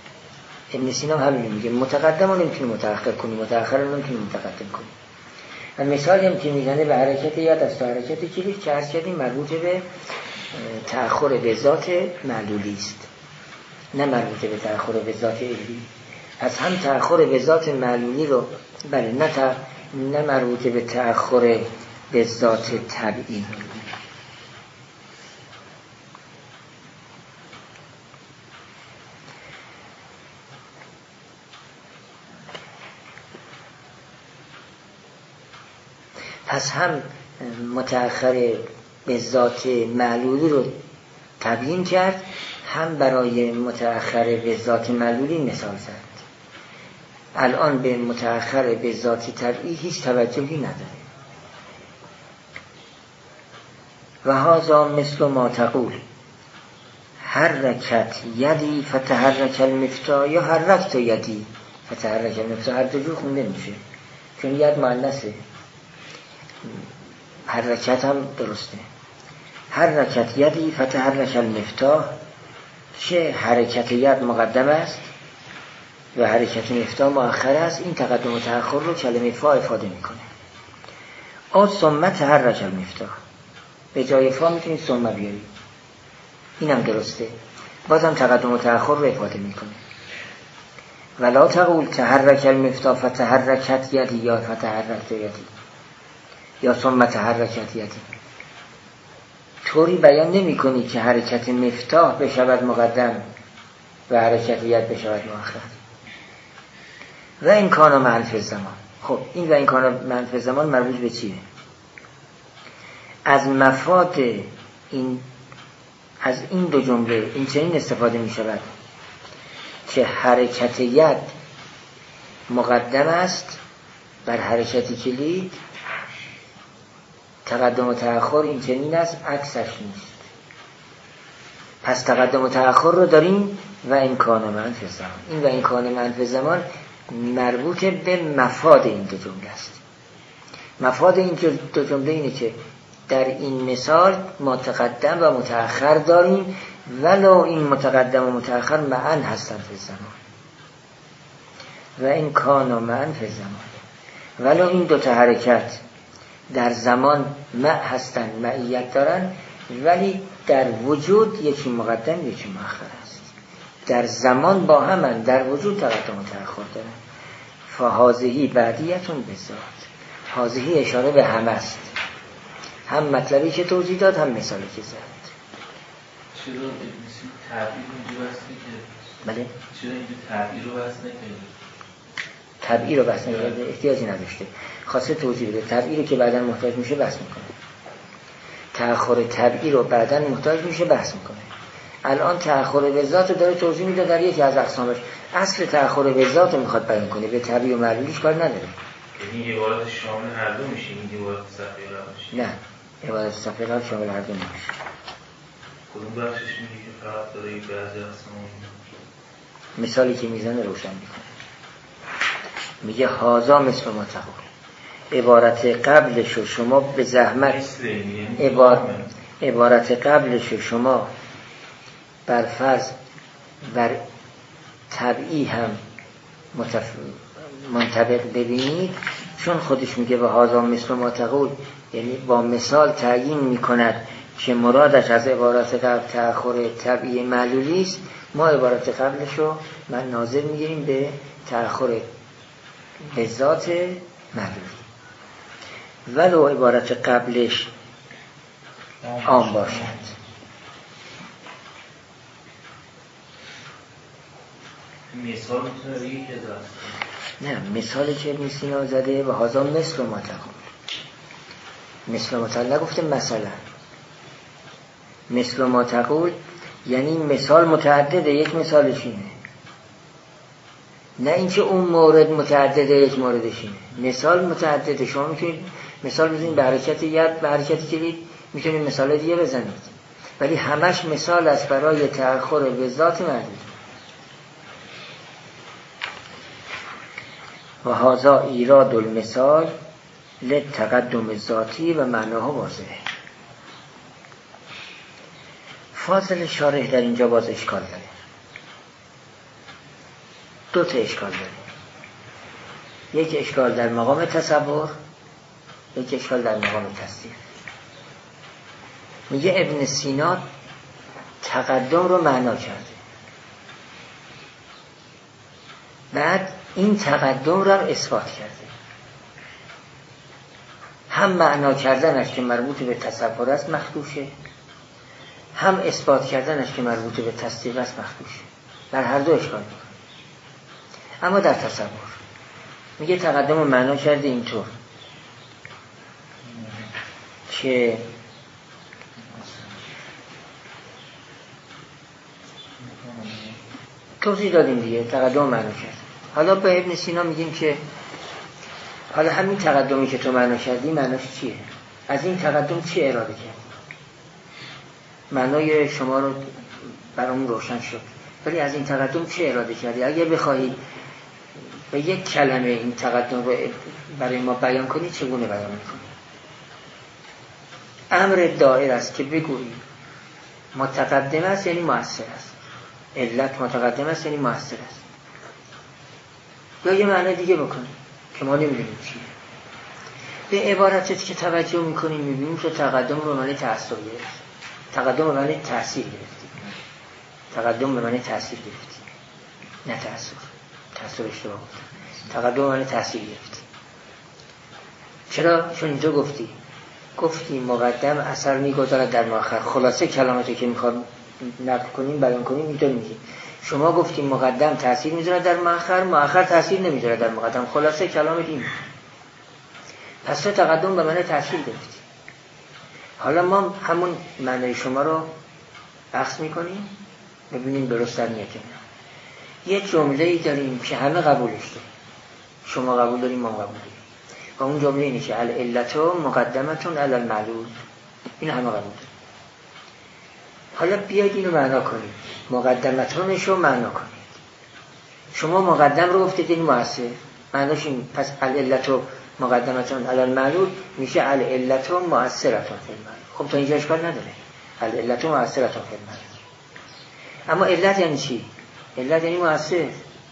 ابن سینا همین میگه متقدم رو نمیتونی متأخر کنی، متأخر رو نمیتونی متقدم کنی. و مثالی هم که میزنه به حرکت یاد از تو حرکت کلیک که عرض کردیم مربوط به تأخر به ذات معلولی است، نه مربوط به تأخر به ذات علمی. پس هم تأخر به ذات معلولی رو بله، نه, تا... نه مربوط به تأخر به ذات طبعی. پس هم متأخر به ذات معلولی رو تبیین کرد، هم برای متأخر به ذات معلولی مثال زد. الان به متأخر به ذات طبعی هیچ توجهی نداره. و هذا مثل ما تقول حرکت یدی فتحرک المفتاح یا حرکت یدی فتحرک المفتاح، هر دو جور خونده میشه چون ید مؤنثه، حرکت هم درسته. حرکت یدی فتحرک المفتاح، چه حرکت ید مقدم است و حرکت مفتاح مؤخر است. این تقدم و تأخر رو کلمه فا افاده میکنه. آ ثم تحرک المفتاح، به جای فا میتونید ثم بیارید، اینم درسته، بازم تقدم و تأخر رو افاده میکنه. ولا تقول تحرک المفتاح فتحرکت یدی یا فتحرکت یدی یا ثم تحرکت یدی. طوری بیان نمی کنی که حرکت مفتاح بشود مقدم و حرکت ید بشود مؤخر. و این کانا منفی زمان. خب این و این کانا منفی زمان مربوط به چیه؟ از مفاد این، از این دو جمله این چنین استفاده می شود که حرکت ید مقدم است بر حرکت کلید، تقدم و تأخر این چنین است، عکسش نیست. پس تقدم و تأخر رو داریم و امکان منفی زمان. این و امکان منفی زمان مربوط به مفاد این دو جمله است. مفاد این دو جمله اینه که در این مثال ما تقدم و متأخر داریم ولو این متقدم و متأخر معا هستند فی زمان و امکان منفی زمان، ولو این دو تا حرکت در زمان مع هستن، معیت دارن، ولی در وجود یکی مقدم یکی مؤخر است. در زمان با همن، در وجود تقدم و تأخر دارن. فهذه بعدیتون به ذات. هذه اشاره به هم است، هم مطلبی که توضیح داد هم مثالی که زد. چرا این تعبیر اونجا بس نکرد؟ بله؟ چرا اینجا تعبیر رو بس نکرد؟ تبعیر رو بس نکرده، احتیاجی نداشته، خواسته توضیح بده. تبعیر که بعداً محتاج میشه بس میکنه، تأخر تبعیر رو بعداً محتاج میشه بس میکنه. الان تأخر به ذات داره توضیح میده در یکی از اقسامش. اصل تأخر به ذات میخواد بیان کنه، به تبعیر و معلولیش کار نداره. یعنی عبارت شامل هر دو میشه، این عبارت صفحه قبل میشه؟ نه، عبارت صفحه قبل شامل هر دو میشه. کدوم بخشش میگه که فقط داره این بعضی اقسام؟ مثالی که میزنه روشن میکنه. میگه هازا مثل ما تقول، عبارت قبلشو شما به زحمت عبارت, عبارت قبلشو شما بر فرض بر طبعی هم متف... منطبق ببینید، چون خودش میگه به هازا مثل ما تقول، یعنی با مثال تعیین میکند که مرادش از عبارت قبل تأخر طبعی معلولی است. ما عبارت قبلشو من ناظر میگیریم به تأخر به ذات معلولی، ولو عبارت قبلش عام باشد. مثال میتونه بگی که دارست؟ نه، مثالی که ابن سینا زده و هازا مثل ما تقول، مثل ما تقول نگفته مثلا، مثل ما تقول یعنی مثال متعدده، یک مثالش اینه، نه اینکه اون مورد متعدده یک موردش اینه. مثال متعدده، شما میتونید مثال بزنید به حرکت ید، به حرکت کلید، میتونید مثال دیگه بزنید، ولی همش مثال است برای تأخر به ذات معلوم. و هذا ایراد المثال لتقدم ذاتی و معناها واضحه. فاضل شارح در اینجا باز اشکال داره، دو تا اشکال داره. یک اشکال در مقام تصور یک اشکال در مقام تصدیق. میگه ابن سینا تقدم رو معنا کرده، بعد این تقدم رو اثبات کرده. هم معنا کردنش که مربوط به تصور است مخدوشه، هم اثبات کردنش که مربوط به تصدیق است مخدوشه. در هر دو اشکال میکنه. اما در تصور میگه تقدم رو معنا کرده اینطور که توضیح دادیم دیگه، تقدم معنا کرد. حالا به ابن سینا میگیم که حالا همین تقدمی که تو معنا کردی معناش چیه؟ از این تقدم چی اراده کردی؟ معنای شما رو برامون روشن شد، ولی از این تقدم چی اراده کردی؟ اگه بخوایی به یک کلمه این تقدم رو برای ما بیان کنی چگونه بیان میکنی؟ امر دائر است که بگویی متقدم است یعنی مؤثر است، علت متقدم است یعنی مؤثر است، یا یه معنی دیگه بکنی که ما نمیدونیم چیه. به عبارتت که توجه میکنیم میبینیم که تقدم رو معنی تأثیر گرفت، تقدم رو معنی تأثیر گرفتی، تقدم به معنی تأثیر گرفتی، نه تأثیر. تأثیر اشتباه بود. تقدم معنی تأثیر گرفتی. چرا؟ چون اینجا گفتی گفتی مقدم اثر میگذارد در مؤخر. خلاصه کلماتی که میخواد نقل کنیم بیان کنیم اینطور میگیم. شما گفتیم مقدم تأثیر میذاره در مؤخر، مؤخر تأثیر نمیذاره در مقدم. خلاصه کلامت این. پس تو تقدم به معنی تأثیر گرفتی. حالا ما همون معنی شما رو بحث میکنیم ببینیم درست در میاد. یه جمله‌ای داریم که همه قبولش داریم، شما قبول داریم، ما قبول داریم، و اون جمله اینه که العلت مقدمتون علی المعلول. این همه قبول داریم. حالا بیاید اینو معنا کنید، مقدمتونش رو معنا کنید. شما مقدم رو گفتید این مؤثر، معناش این. پس العلت مقدمتون علی المعلول میشه العلت مؤثرتون فی المعلول. خب تا اینجا اشکال نداره، العلت مؤثرتون فی المعلول. اما علت یعنی چی؟ علت یعنی مؤثر.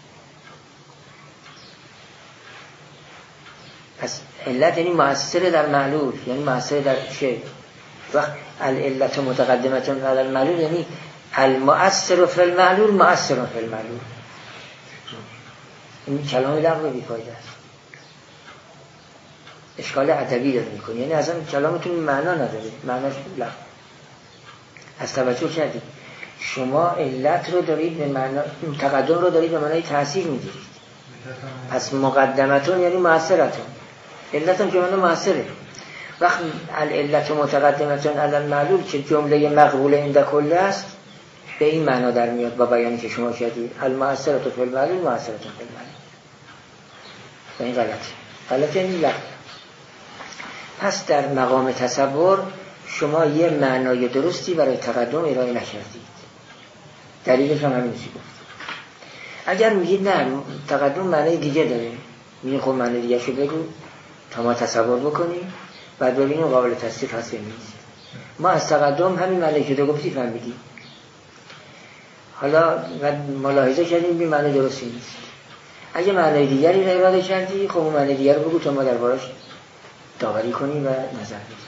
پس علت یعنی مؤثر در معلول، یعنی مؤثر در چه؟ وقت العلت متقدمتون علی المعلول یعنی المؤثر فی المعلول مؤثر فی المعلول. این کلام لغو بی فایده است، اشکال ادبی داره میکنه، یعنی اصلا کلامتون معنا نداره، معناش لغو. از توجه کردید شما علت رو دارید به معنا، تقدم رو دارید به معنای تأثیر میگیرید. پس مقدمتون یعنی مؤثرتون، علتون که معنی مؤثره. وقت العلت متقدمتون علی المعلول که جمله مقبول عند کل است به این معنا در میاد با بیانی که شما کردید المؤثرۃ فی المعلول مؤثرۃ فی المعلول. و این غلطه، غلطه یعنی لغو. پس در مقام تصور شما یه معنای درستی برای تقدم ارائه نکردید. دلیلش هم همین چیزی گفت. اگر میگید نه تقدم معنای دیگه داره، میگید خب معنای دیگه شو بگو تا ما تصور بکنیم بعد ببینیم قابل تصدیق هست یا نیست. ما از تقدم همین معنی که تو گفتی فهمیدیم. حالا ملاحظه کردیم بی معنی درستی نیست. اگه معنی دیگری را اراده کردی خب اون معنی دیگر رو بگو تا ما دربارش داوری کنیم و نظر بدیم.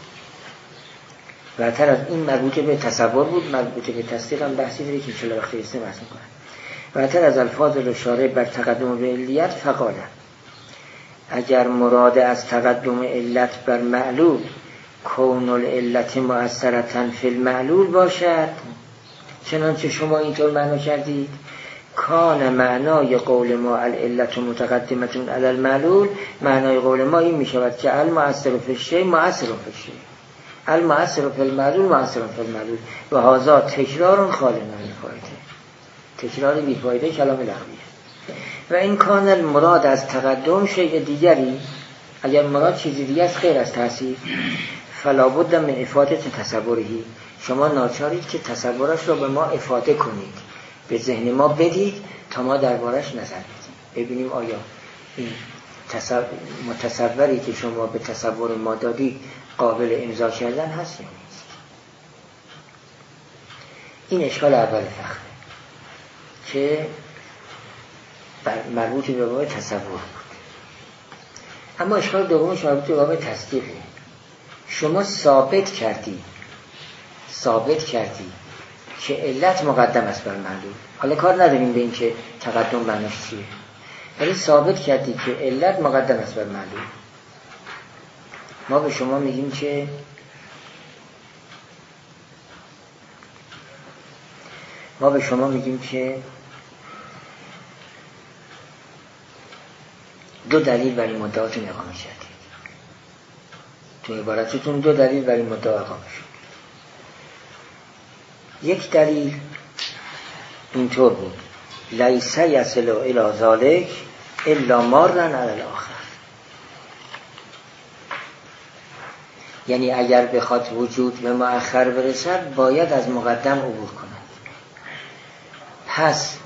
برتر از این مربوط به تصور بود، مربوط به تصدیق هم بحثی داره که چلا وقتی است بحث میکنن. برتر از الفاظ شارع بر تقدم به علیت فقاله اگر مراد از تقدم علت بر معلول کون العلت مؤثرتن فی المعلول باشد، چنانچه شما اینطور معنا کردید کان معنای قول ما العلت متقدمتون علی المعلول، معنای قول ما این می شود که المؤثر فی الشیء مؤثر فی الشیء، المؤثر فی المعلول مؤثر فی المعلول و هذا تکرار خالی من فایده، تکرار بی فایده، کلام لغویه. و این کان المراد از تقدم شیء دیگری، اگر مراد چیزی دیگه است غیر از تأثیر، فلا بد من افاده تصوری، شما ناچارید که تصورش را به ما افاده کنید، به ذهن ما بدید تا ما دربارش نظر بدیم، ببینیم آیا این متصوری که شما به تصور ما دادید قابل امضا کردن هست یا نیست. این اشکال اول فخره که مربوط به باب تصور بود. اما اشکال دومش مربوط به باب تصدیقه. شما ثابت کردی ثابت کردی که علت مقدم است بر معلول. حالا کار نداریم به این که تقدم معناش چیه، ولی ثابت کردی که علت مقدم است بر معلول. ما به شما میگیم که ما به شما میگیم که دو دلیل برای مدعاتون اقامه کردید. تو عبارتتون دو دلیل برای مدعا اقامه شد. یک دلیل اینطور بود: لیس یصل الی ذلک الا مارا علی الاخر. یعنی اگر بخواد وجود به مؤخر برسد باید از مقدم عبور کند. پس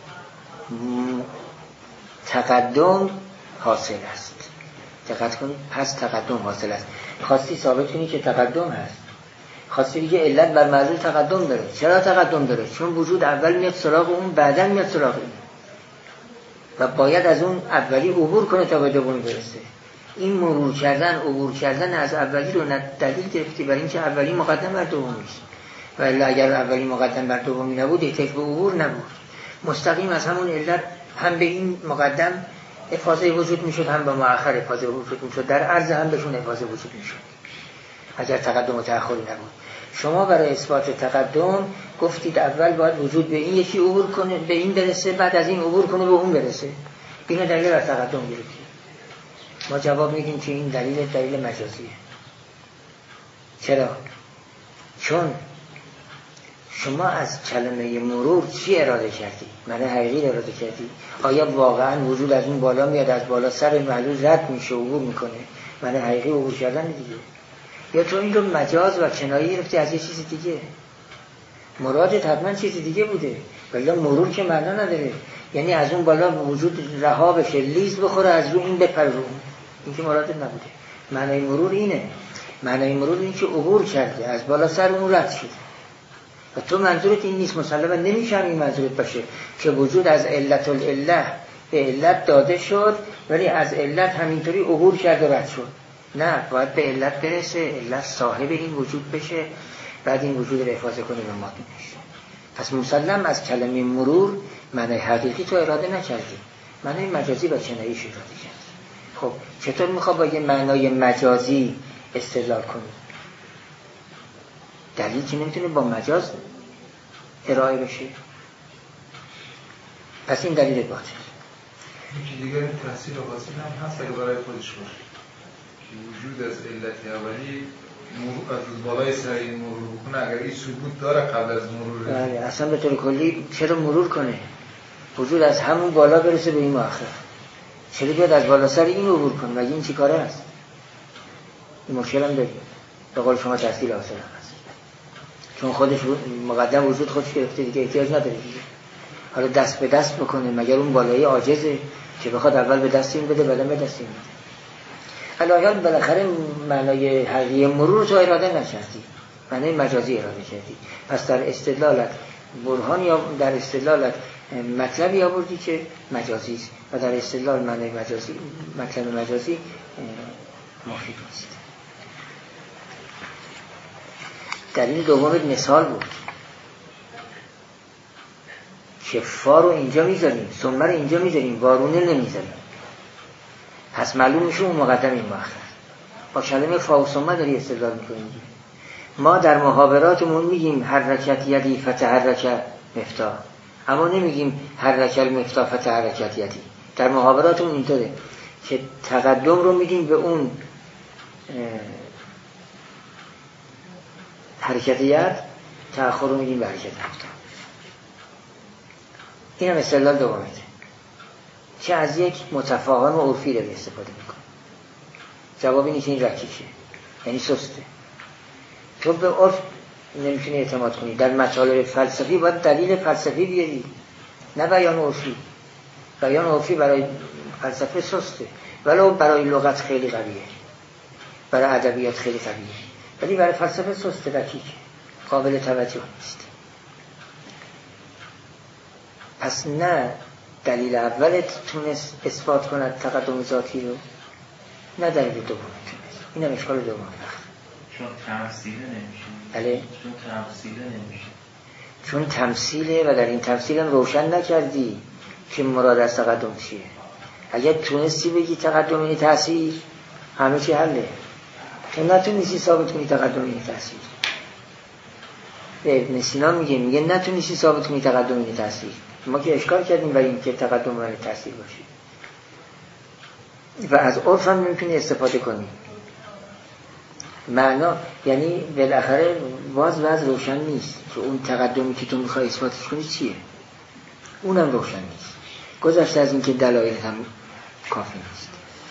تقدم حاصل است. دقت کنید، پس تقدم حاصل است. خواستی ثابت کنی که تقدم هست، خواستی بگی علت بر معلول تقدم داره. چرا تقدم داره؟ چون وجود اول میاد سراغ اون، بعداً میاد سراغ این و باید از اون اولی عبور کنه تا به دومی برسه. این مرور کردن، عبور کردن از اولی رو دلیل گرفتی برای اینکه اولی مقدم بر دومی است. و الا اگر اولی مقدم بر دومی نبود احتیاج به عبور نبود. مستقیم از همون علت هم به این مقدم افاضه وجود میشد، هم به مؤخر افاضه وجود میشد، در عرض هم بهشون افاضه وجود میشد اگر تقدم و تأخری نبود. شما برای اثبات تقدم گفتید اول باید وجود به این یکی عبور کنه، به این برسه، بعد از این عبور کنه به اون برسه. اینو دلیل بر تقدم گرفتید. ما جواب میدیم که این دلیل دلیل مجازیه. چرا؟ چون شما از کلمه مرور چی اراده کردی؟ معنی حقیقی اراده کردی؟ آیا واقعا وجود از اون بالا میاد، از بالا سر معلول رد میشه، عبور میکنه؟ معنی حقیقی عبور کردن دیگه. یا تو این رو مجاز و کنایه گرفتی از یه چیز دیگه؟ مرادت حتما چیز دیگه بوده، ولی مرور که معنا نداره. یعنی از اون بالا وجود رها بشه، لیز بخوره، از رو این بپره رو اون. این که مرادت نبوده. معنی مرور اینه. معنی مرور این که عبور کرده، از بالا سر اون رد شده. و تو منظورت این نیست. مسلما نمیشه این منظورت باشه که وجود از علت العله به علت داده شد ولی از علت همینطوری عبور کرد و رد شد. نه، باید به علت برسه، علت صاحب این وجود بشه، بعد این وجود رو افاضه کنه به ماده بشه. پس مسلم از کلمه مرور معنی حقیقی تو اراده نکردی، معنی مجازی و کنایه‌اش اراده کردی. خب چطور میخواد با یه معنای مجازی استدلال کنی؟ دلیل که نمیتونه با مجاز ارائه بشه. پس این دلیل باطل. یکی دیگر تحصیل و حاصل هم هست اگه برای خودش باشه که وجود از علت اولی مرور از بالای سر این مرور بکنه. اگر این ثبوت داره قبل از مرور، بله، اصلا به طور کلی چرا مرور کنه؟ وجود از همون بالا برسه به این مؤخر. چرا بیاد از بالا سر این عبور کنه؟ مگه این چی کاره است؟ این مشکل هم داریم. به قول شما تحصیل حاصل هم هست، چون خودش مقدم وجود خودش گرفته دیگه، احتیاج نداره دیگه. حالا دست به دست بکنه، مگر اون بالایی عاجزه که بخواد اول به دست این بده بعدم به دست این بده؟ الان بالاخره معنای حقیقی مرور تو اراده نکردی، معنای مجازی اراده کردی. پس در استدلالت برهان یا در استدلالت مطلبی آوردی که مجازی است و در استدلال معنای مجازی مطلب مجازی مفید نیست. دلیل دوم مثال بود که فا رو اینجا میذاریم، ثم رو اینجا میذاریم، وارونه نمیذاریم. پس معلوم میشه اون مقدم این مؤخر. با کلمه فا و ثم داری استدلال میکنیم. ما در محاوراتمون میگیم حرکت یدی فتحرک مفتاح، اما نمیگیم حرک المفتاح فتحرکت یدی. در محاوراتمون اینطوره که تقدم رو میدیم به اون حرکت ید، تأخر رو میدیم به حرکت مفتاح. این هم استدلال دومته که از یک متفاهم و عرفی رو استفاده میکنه. جواب اینه که این رکیکه، یعنی سسته. تو به عرف نمیتونی اعتماد کنی. در مطالب فلسفی باید دلیل فلسفی بیاری، نه بیان عرفی. بیان عرفی برای فلسفه سسته، ولو برای لغت خیلی قویه، برای ادبیات خیلی قویه، ولی برای فلسفه سسته، رکیکه، قابل توجه نیست. پس نه دلیل اولت تونست اثبات کند تقدم ذاتی رو، نه دلیل دوم این هم اشکال دوم چون تمثیله نمیشه. بله چون تمثیله نمیشه چون تمثیله و در این تمثیل هم روشن نکردی که مراد از تقدم چیه. اگر تونستی بگی تقدم این تأثیر همه چی حله، چون نتونستی ثابت کنی تقدم این تأثیر. به ابن سینا میگه میگه نتونستی ثابت کنی تقدم این تأثیر، ما که اشکال کردیم برای این که تقدم این تأثیر باشه و از عرف هم نمیتونی استفاده کنی. معنا یعنی بالاخره باز باز روشن نیست که اون تقدمی که تو میخوای اثباتش کنی چیه، اونم روشن نیست. گذشته از این که دلایل هم کافی نیست.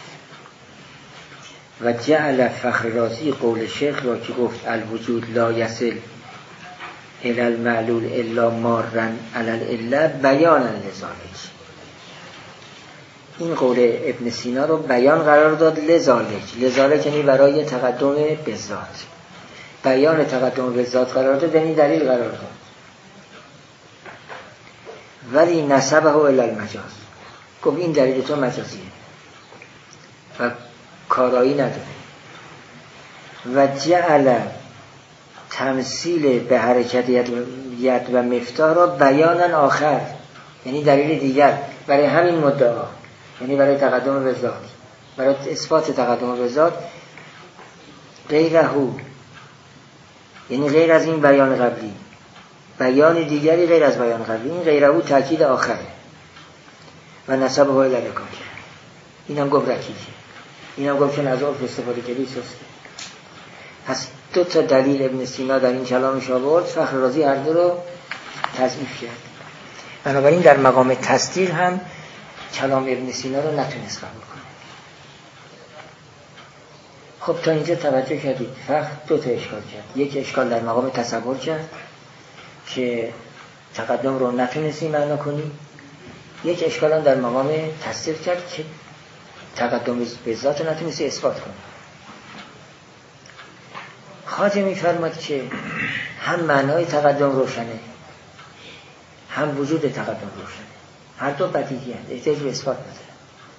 و جعل فخر رازی قول شیخ را که گفت الوجود لا یصل الی المعلول الا مارن علی العله بیانا لذالک، این قول ابن سینا رو بیان قرار داد لذالک. لذالک یعنی برای تقدم به ذات، بیان تقدم به ذات قرار داد یعنی دلیل قرار داد. ولی نسبه الی المجاز، گفت این دلیل تو مجازیه و کارایی نداره. و جعل تمثیل به حرکت ید و مفتاح را بیانا آخر، یعنی دلیل دیگر برای همین مدعا، یعنی برای تقدم به ذات، برای اثبات تقدم به ذات. غیره، یعنی غیر از این بیان قبلی، بیان دیگری غیر از بیان قبلی. این غیره تاکید آخره. و نسبه الی الکاک، اینم گفت رکیکه، اینم گفت چون از عرف استفاده کردی سسته. پس دو تا دلیل ابن سینا در این کلامش آورد، فخر رازی هر دو رو تضعیف کرد. بنابراین در مقام تصدیق هم کلام ابن سینا رو نتونست قبول کنه. خب تا اینجا توجه کردید فخر دو تا اشکال کرد. یک اشکال در مقام تصور کرد که تقدم رو نتونستی معنا کنی، یک اشکال هم در مقام تصدیق کرد که تقدم به ذات رو نتونستی اثبات کنی. خواجه می‌فرماد که هم معنای تقدم روشنه، هم وجود تقدم روشنه، هر دو بدیهی هست، احتیاج به اثبات نداره.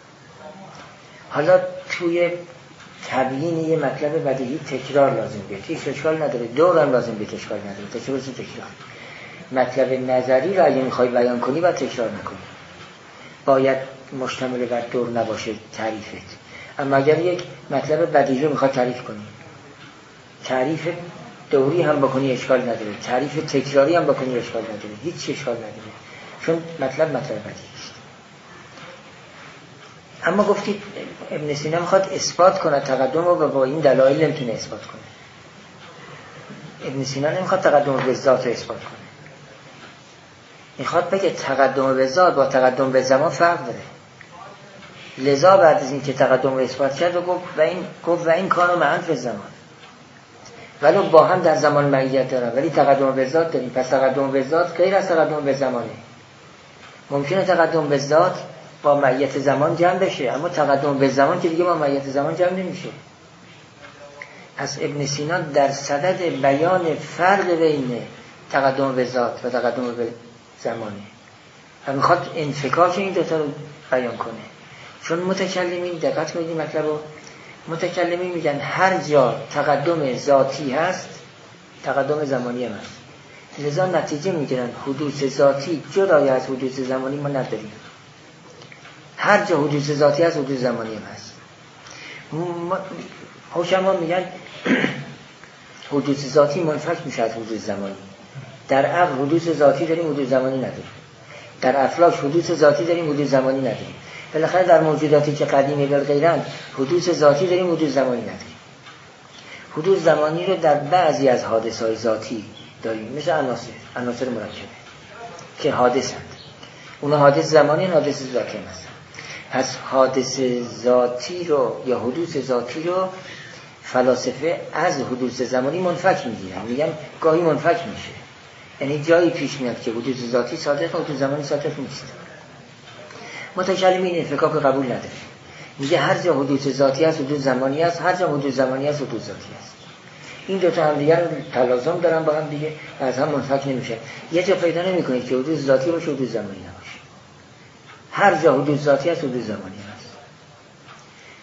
حالا توی تبیین یه مطلب بدیهی تکرار لازم بیاد، هیچ اشکال نداره، دور هم لازم بیاد، اشکال نداره. تکرار چه تکرار؟ مطلب نظری رو اگه میخوای بیان کنی باید تکرار نکنی، باید مشتمل بر دور نباشه تعریفت. اما اگر یک مطلب بدیهی رو میخوای تعریف کنی، تعریف دوری هم بکنی اشکال نداره، تعریف تکراری هم بکنی اشکال نداره، هیچ اشکال نداره، چون مطلب مطلب بدیهی است. اما گفتید ابن سینا میخواد اثبات کنه تقدم رو و با این دلایل نمیتونه اثبات کنه. ابن سینا نمیخواد تقدم به ذات رو اثبات کنه، میخواد بگه تقدم به ذات با تقدم به زمان فرق داره. لذا بعد از این که تقدم رو اثبات کرد و گفت و این گفت و این کانو معن فی زمان، ولو با هم در زمان معیت دارن ولی تقدم به ذات داریم. پس تقدم به ذات غیر از تقدم به زمانه. ممکنه تقدم به ذات با معیت زمان جمع بشه، اما تقدم به زمان که دیگه با معیت زمان جمع نمیشه. پس ابن سینا در صدد بیان فرق بین تقدم به ذات و تقدم به زمانه و میخواد انفکاک این دوتا رو بیان کنه. چون متکلمین دقت کنید مطلب رو، متکلمین میگن هر جا تقدم ذاتی هست تقدم زمانی هم هست، لذا نتیجه میگیرن حدوث ذاتی جدای از حدوث زمانی ما نداریم. هر جا حدوث ذاتی هست حدوث زمانی هم هست. حکما میگن حدوث ذاتی منفک میشه از حدوث زمانی. در عقل حدوث ذاتی داریم حدوث زمانی نداریم، در افلاک حدوث ذاتی داریم حدوث زمانی نداریم. بالاخره در موجوداتی که قدیمه بل غیرن حدوث ذاتی داریم حدوث زمانی نداریم. حدوث زمانی رو در بعضی از حادثه‌های ذاتی داریم، مثل عناصر عناصر مرکبه که حادثند. اون حادث زمانی و حادث ذاتی هستن. پس حادث ذاتی رو یا حدوث ذاتی رو فلاسفه از حدوث زمانی منفک میگیرن، میگن گاهی منفک میشه، یعنی جایی پیش میاد که حدوث ذاتی صادق و حدوث زمانی صادق نیست. متکلمین انفکاک قبول نداره، میگه هر جا حدوث ذاتی هست حدوث زمانی هست، هر جا حدوث زمانی هست حدوث ذاتی هست. این دو تا هم دیگه تلازم دارن با هم دیگه، از هم منفک نمیشه. یه جا پیدا نمیکنید که حدوث ذاتی باشه حدوث زمانی نباشه. هر جا حدوث ذاتی هست حدوث زمانی هست.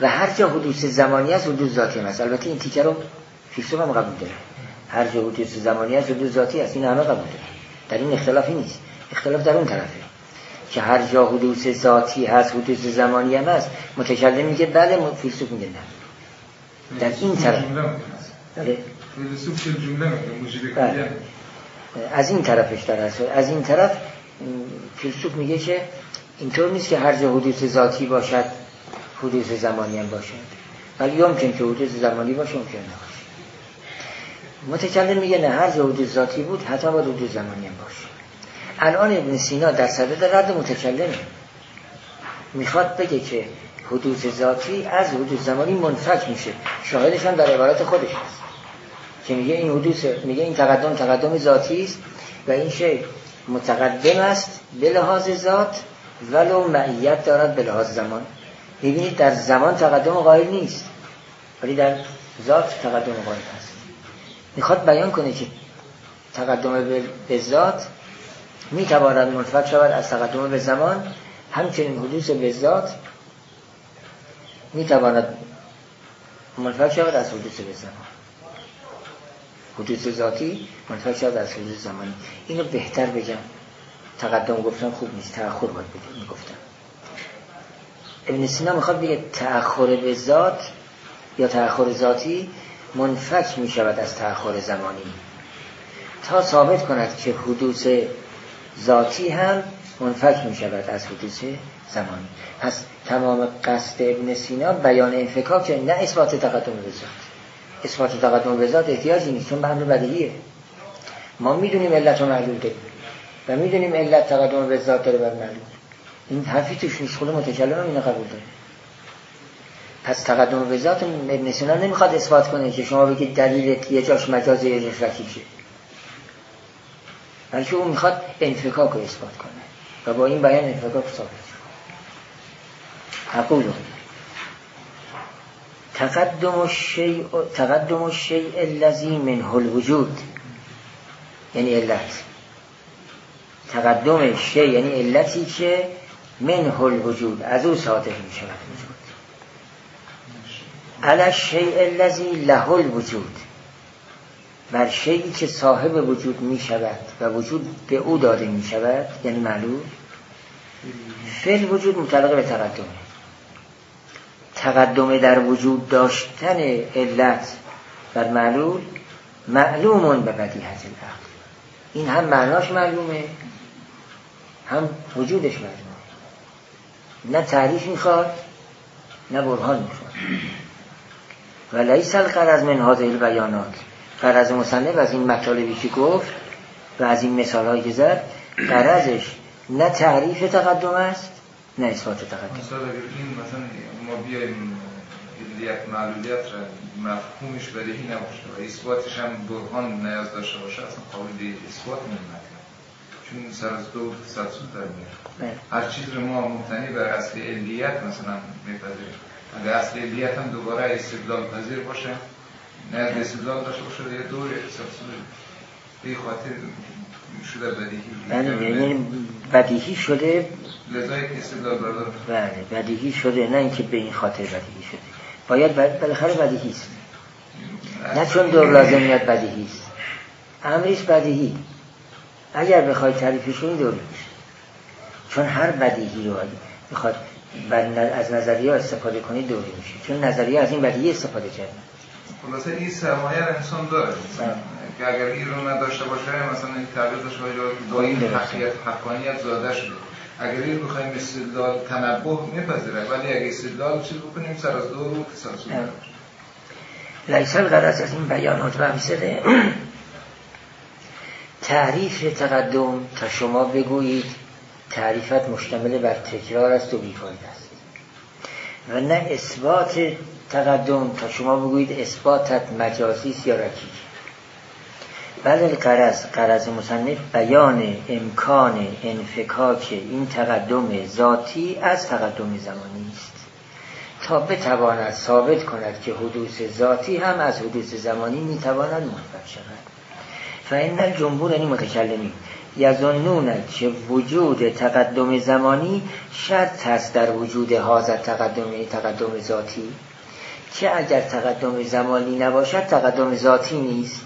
و هر جا حدوث زمانی است حدوث ذاتی هم است. البته این تیکه رو فیلسوف هم قبول داره، هر جا حدوث زمانی است حدوث ذاتی است، این همه قبول داره، در این اختلافی نیست. اختلاف در اون طرفه که هر جا حدوث ذاتی هست حدوث زمانی هم است. متکلم میگه بله، فیلسوف میگه نه. در این طرف بله فیلسوف چه جمله میگه موجب بله. کلیه از این طرفش در هست. از این طرف فیلسوف میگه که اینطور نیست که هر جا حدوث ذاتی باشد حدوث زمانی هم باشد، ولی یمکن که حدوث زمانی باشه ممکن نباشه. متکلم میگه نه، هر جا حدوث ذاتی بود حتی باید حدوث زمانی هم باشه. الان ابن سینا در صدد رد متکلمه، میخواد بگه که حدوث ذاتی از حدوث زمانی منفک میشه. شاهدش هم در عبارت خودش هست که میگه این حدوث، میگه این تقدم تقدم ذاتی است و این شی متقدم است به لحاظ ذات ولو معیت دارد به لحاظ زمان. ببینید در زمان تقدم قائل نیست ولی در ذات تقدم قائل هست. میخواد بیان کنه که تقدم به ذات میتواند منفک شود از تقدم به زمان، همچنین حدوث به ذات میتواند منفک شود از حدوث به زمان. حدوث ذاتی منفک شود از حدوث زمانی. اینو بهتر بگم، تقدم گفتم خوب نیست، تأخر باید بگم گفتم. ابن سینا میخواد بگه تأخر به ذات یا تأخر ذاتی منفک میشود از تأخر زمانی تا ثابت کند که حدوث ذاتی هم منفک میشود از حدوث زمانی. پس تمام قصد ابن سینا بیان انفکاک، نه اثبات تقدم به ذات. اثبات تقدم به ذات احتیاجی نیست چون به امر بدیهیه. ما میدونیم علت و معلول داریم و میدونیم علت تقدم به ذات داره بر معلول. این حرفی توش نیست، خود متکلم هم اینو قبول داره. پس تقدم به ذات ابن سینا نمیخواد اثبات کنه که شما بگید دلیل یه جاش مجازه یه جاش رکیشه، بلکه اون میخواد انفکاک رو اثبات کنه و با این بیان انفکاک ثابت شد. اقول تقدم الشیء تقدم الشیء الذی منه الوجود، یعنی علت. تقدم شیء یعنی علتی که منه الوجود، از او صادر می شود وجود. علی الشیء الذی له الوجود، بر شیئی که صاحب وجود می شود و وجود به او داده می شود، یعنی معلوم. فعل وجود متعلق به تقدمه. تقدم در وجود داشتن علت بر معلول معلومون به بدیهت العقل. این هم معناش معلومه هم وجودش معلومه، نه تعریف میخواد نه برهان میخواد. و لیس الغرض من هذه البیانات، غرض مصنف از این مطالبی که گفت و از این مثالهایی که زد، غرضش نه تعریف تقدم است نه اثبات تقدم. مثلا اگر این مثلا ما بیایم علیت معلولیت را مفهومش بدیهی نباشه و اثباتش هم برهان نیاز داشته باشه، اصلا قابل اثبات نمیشه چون سر از دو سلسول در میاد. هر چیز رو ما مبتنی بر اصل علیت مثلا میپذیریم، اگر اصل علیت هم دوباره استدلال پذیر باشه، نه از استدلال داشته باشه یه دور سلسول به خاطر شده بدیهی. بله یعنی بدیهی شده لذایی که استدلال بردار. بله بدیهی شده، نه اینکه به این خاطر بدیهی شده. باید بالاخره بدیهی است، نه چون دور لازمیت بدیهی است، امریش بدیهی. اگر بخوای تعریفش کنی دور میشه، چون هر بدیهی رو بخواد از نظریه استفاده کنی دور میشه، چون نظریه از این بدیهی استفاده کرده. خلاصه این سرمایه را انسان داره که اگر این رو نداشته باشه مثلا این تغییر داشته باشه با این حقیقت حقانیت زاده شده. اگر این بخوایم استدلال تنبه میپذیره، ولی اگه استدلال چیز بکنیم سر از دو رو تسلسل داره. لیس الغرض از این بیانات و امثله تعریف تقدم تا شما بگویید تعریفت مشتمل بر تکرار است و بیفایده است، و نه اثبات تقدم تا شما بگویید اثباتت مجازی است یا رکیک. بله الغرض، غرض مصنف بیان امکان انفکاک این تقدم ذاتی از تقدم زمانی است تا بتواند ثابت کند که حدوث ذاتی هم از حدوث زمانی میتواند منفک شود. فإن الجمهور یعنی متکلمین یظنون که وجود تقدم زمانی شرط است در وجود حاضر تقدم تقدم ذاتی، که اگر تقدم زمانی نباشد تقدم ذاتی نیست.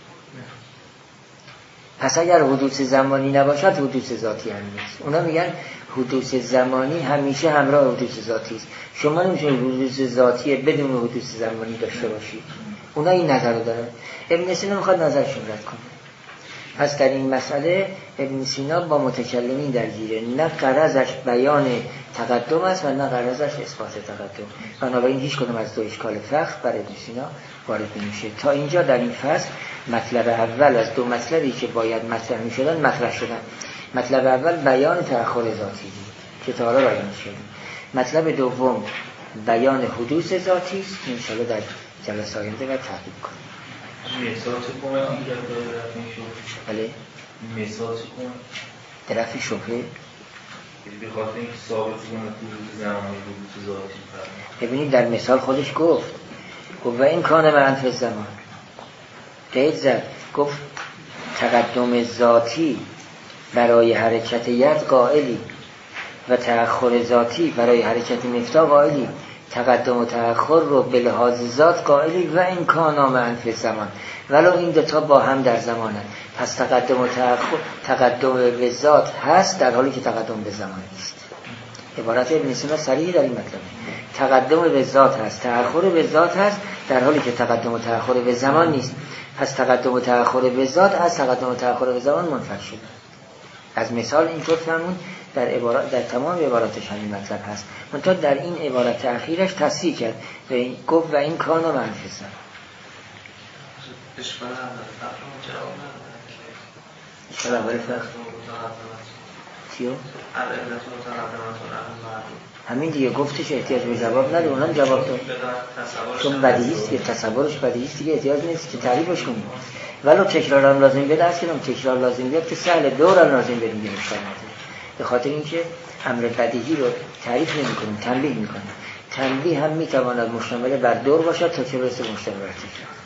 پس اگر حدوث زمانی نباشد حدوث ذاتی هم نیست. اونا میگن حدوث زمانی همیشه همراه حدوث ذاتی است. شما نمیتونید حدوث ذاتی بدون حدوث زمانی داشته باشید. اونا این نظر رو دارن. ابن سینا میخواد نظرشون رد کنه. پس در این مسئله ابن سینا با متکلمین درگیره، نه غرضش بیان تقدم است و نه غرضش اثبات تقدم. بنابراین هیچ کدوم از دو اشکال فقه بر ابن سینا وارد نمیشه. تا اینجا در این فصل مطلب اول از دو مطلبی که باید مطرح میشدن مطرح شدن. مطلب اول بیان تأخر ذاتی که تا حالا بیان شد. مطلب دوم بیان حدوث ذاتی است که ان شاءالله در جلسه آینده و تحقیق کنیم. مثال چه کنم دیگر در رفع شبه؟ بله؟ مثال چه کنم؟ در رفع شبه؟ به خاطر اینکه ثابت کنه حدود زمانی حدود ذاتی فرمه. ببینید در مثال خودش گفت گفت و این کانه معن فی الزمان قید زد، گفت تقدم ذاتی برای حرکت ید قائلی و تأخر ذاتی برای حرکت مفتاح قائلی. تقدم و تأخر رو به لحاظ ذات قائلی و این کانا معن فی الزمان، ولو این دوتا با هم در زمانه. پس تقدم و تأخر، تقدم به ذات هست در حالی که تقدم به زمان نیست. عبارت ابن سینا صریح در این مطلب. تقدم به ذات هست، تأخر به ذات هست در حالی که تقدم و تأخر به زمان نیست. پس تقدم و تأخر به ذات از تقدم و تأخر به زمان منفک شده. از مثال اینطور فهمون در عبارات در تمام عباراتش همین مطلب هست. منتها در این عبارت اخیرش تصحیح کرد و این گفت و این کانا منفسن. اشکال هم داره جواب نداره. اشکال اول فرق چیو؟ همین دیگه گفتش احتیاج به جواب نداره، اونم جواب داد چون بدیهیست که تصورش بدیهیست دیگه احتیاج نیست که تعریفش کنیم. ولو تکرار هم لازم بیاد از کنم تکرار لازم بیاد که سهل دور هم لازم بیاد میگه اشکال نداره. به خاطر اینکه امر بدیهی رو تعریف نمی کنیم، تنبیه می کنیم. تنبیه هم می تواند مشتمل بر دور باشد تا چه برسه مشتمل بر تکرار.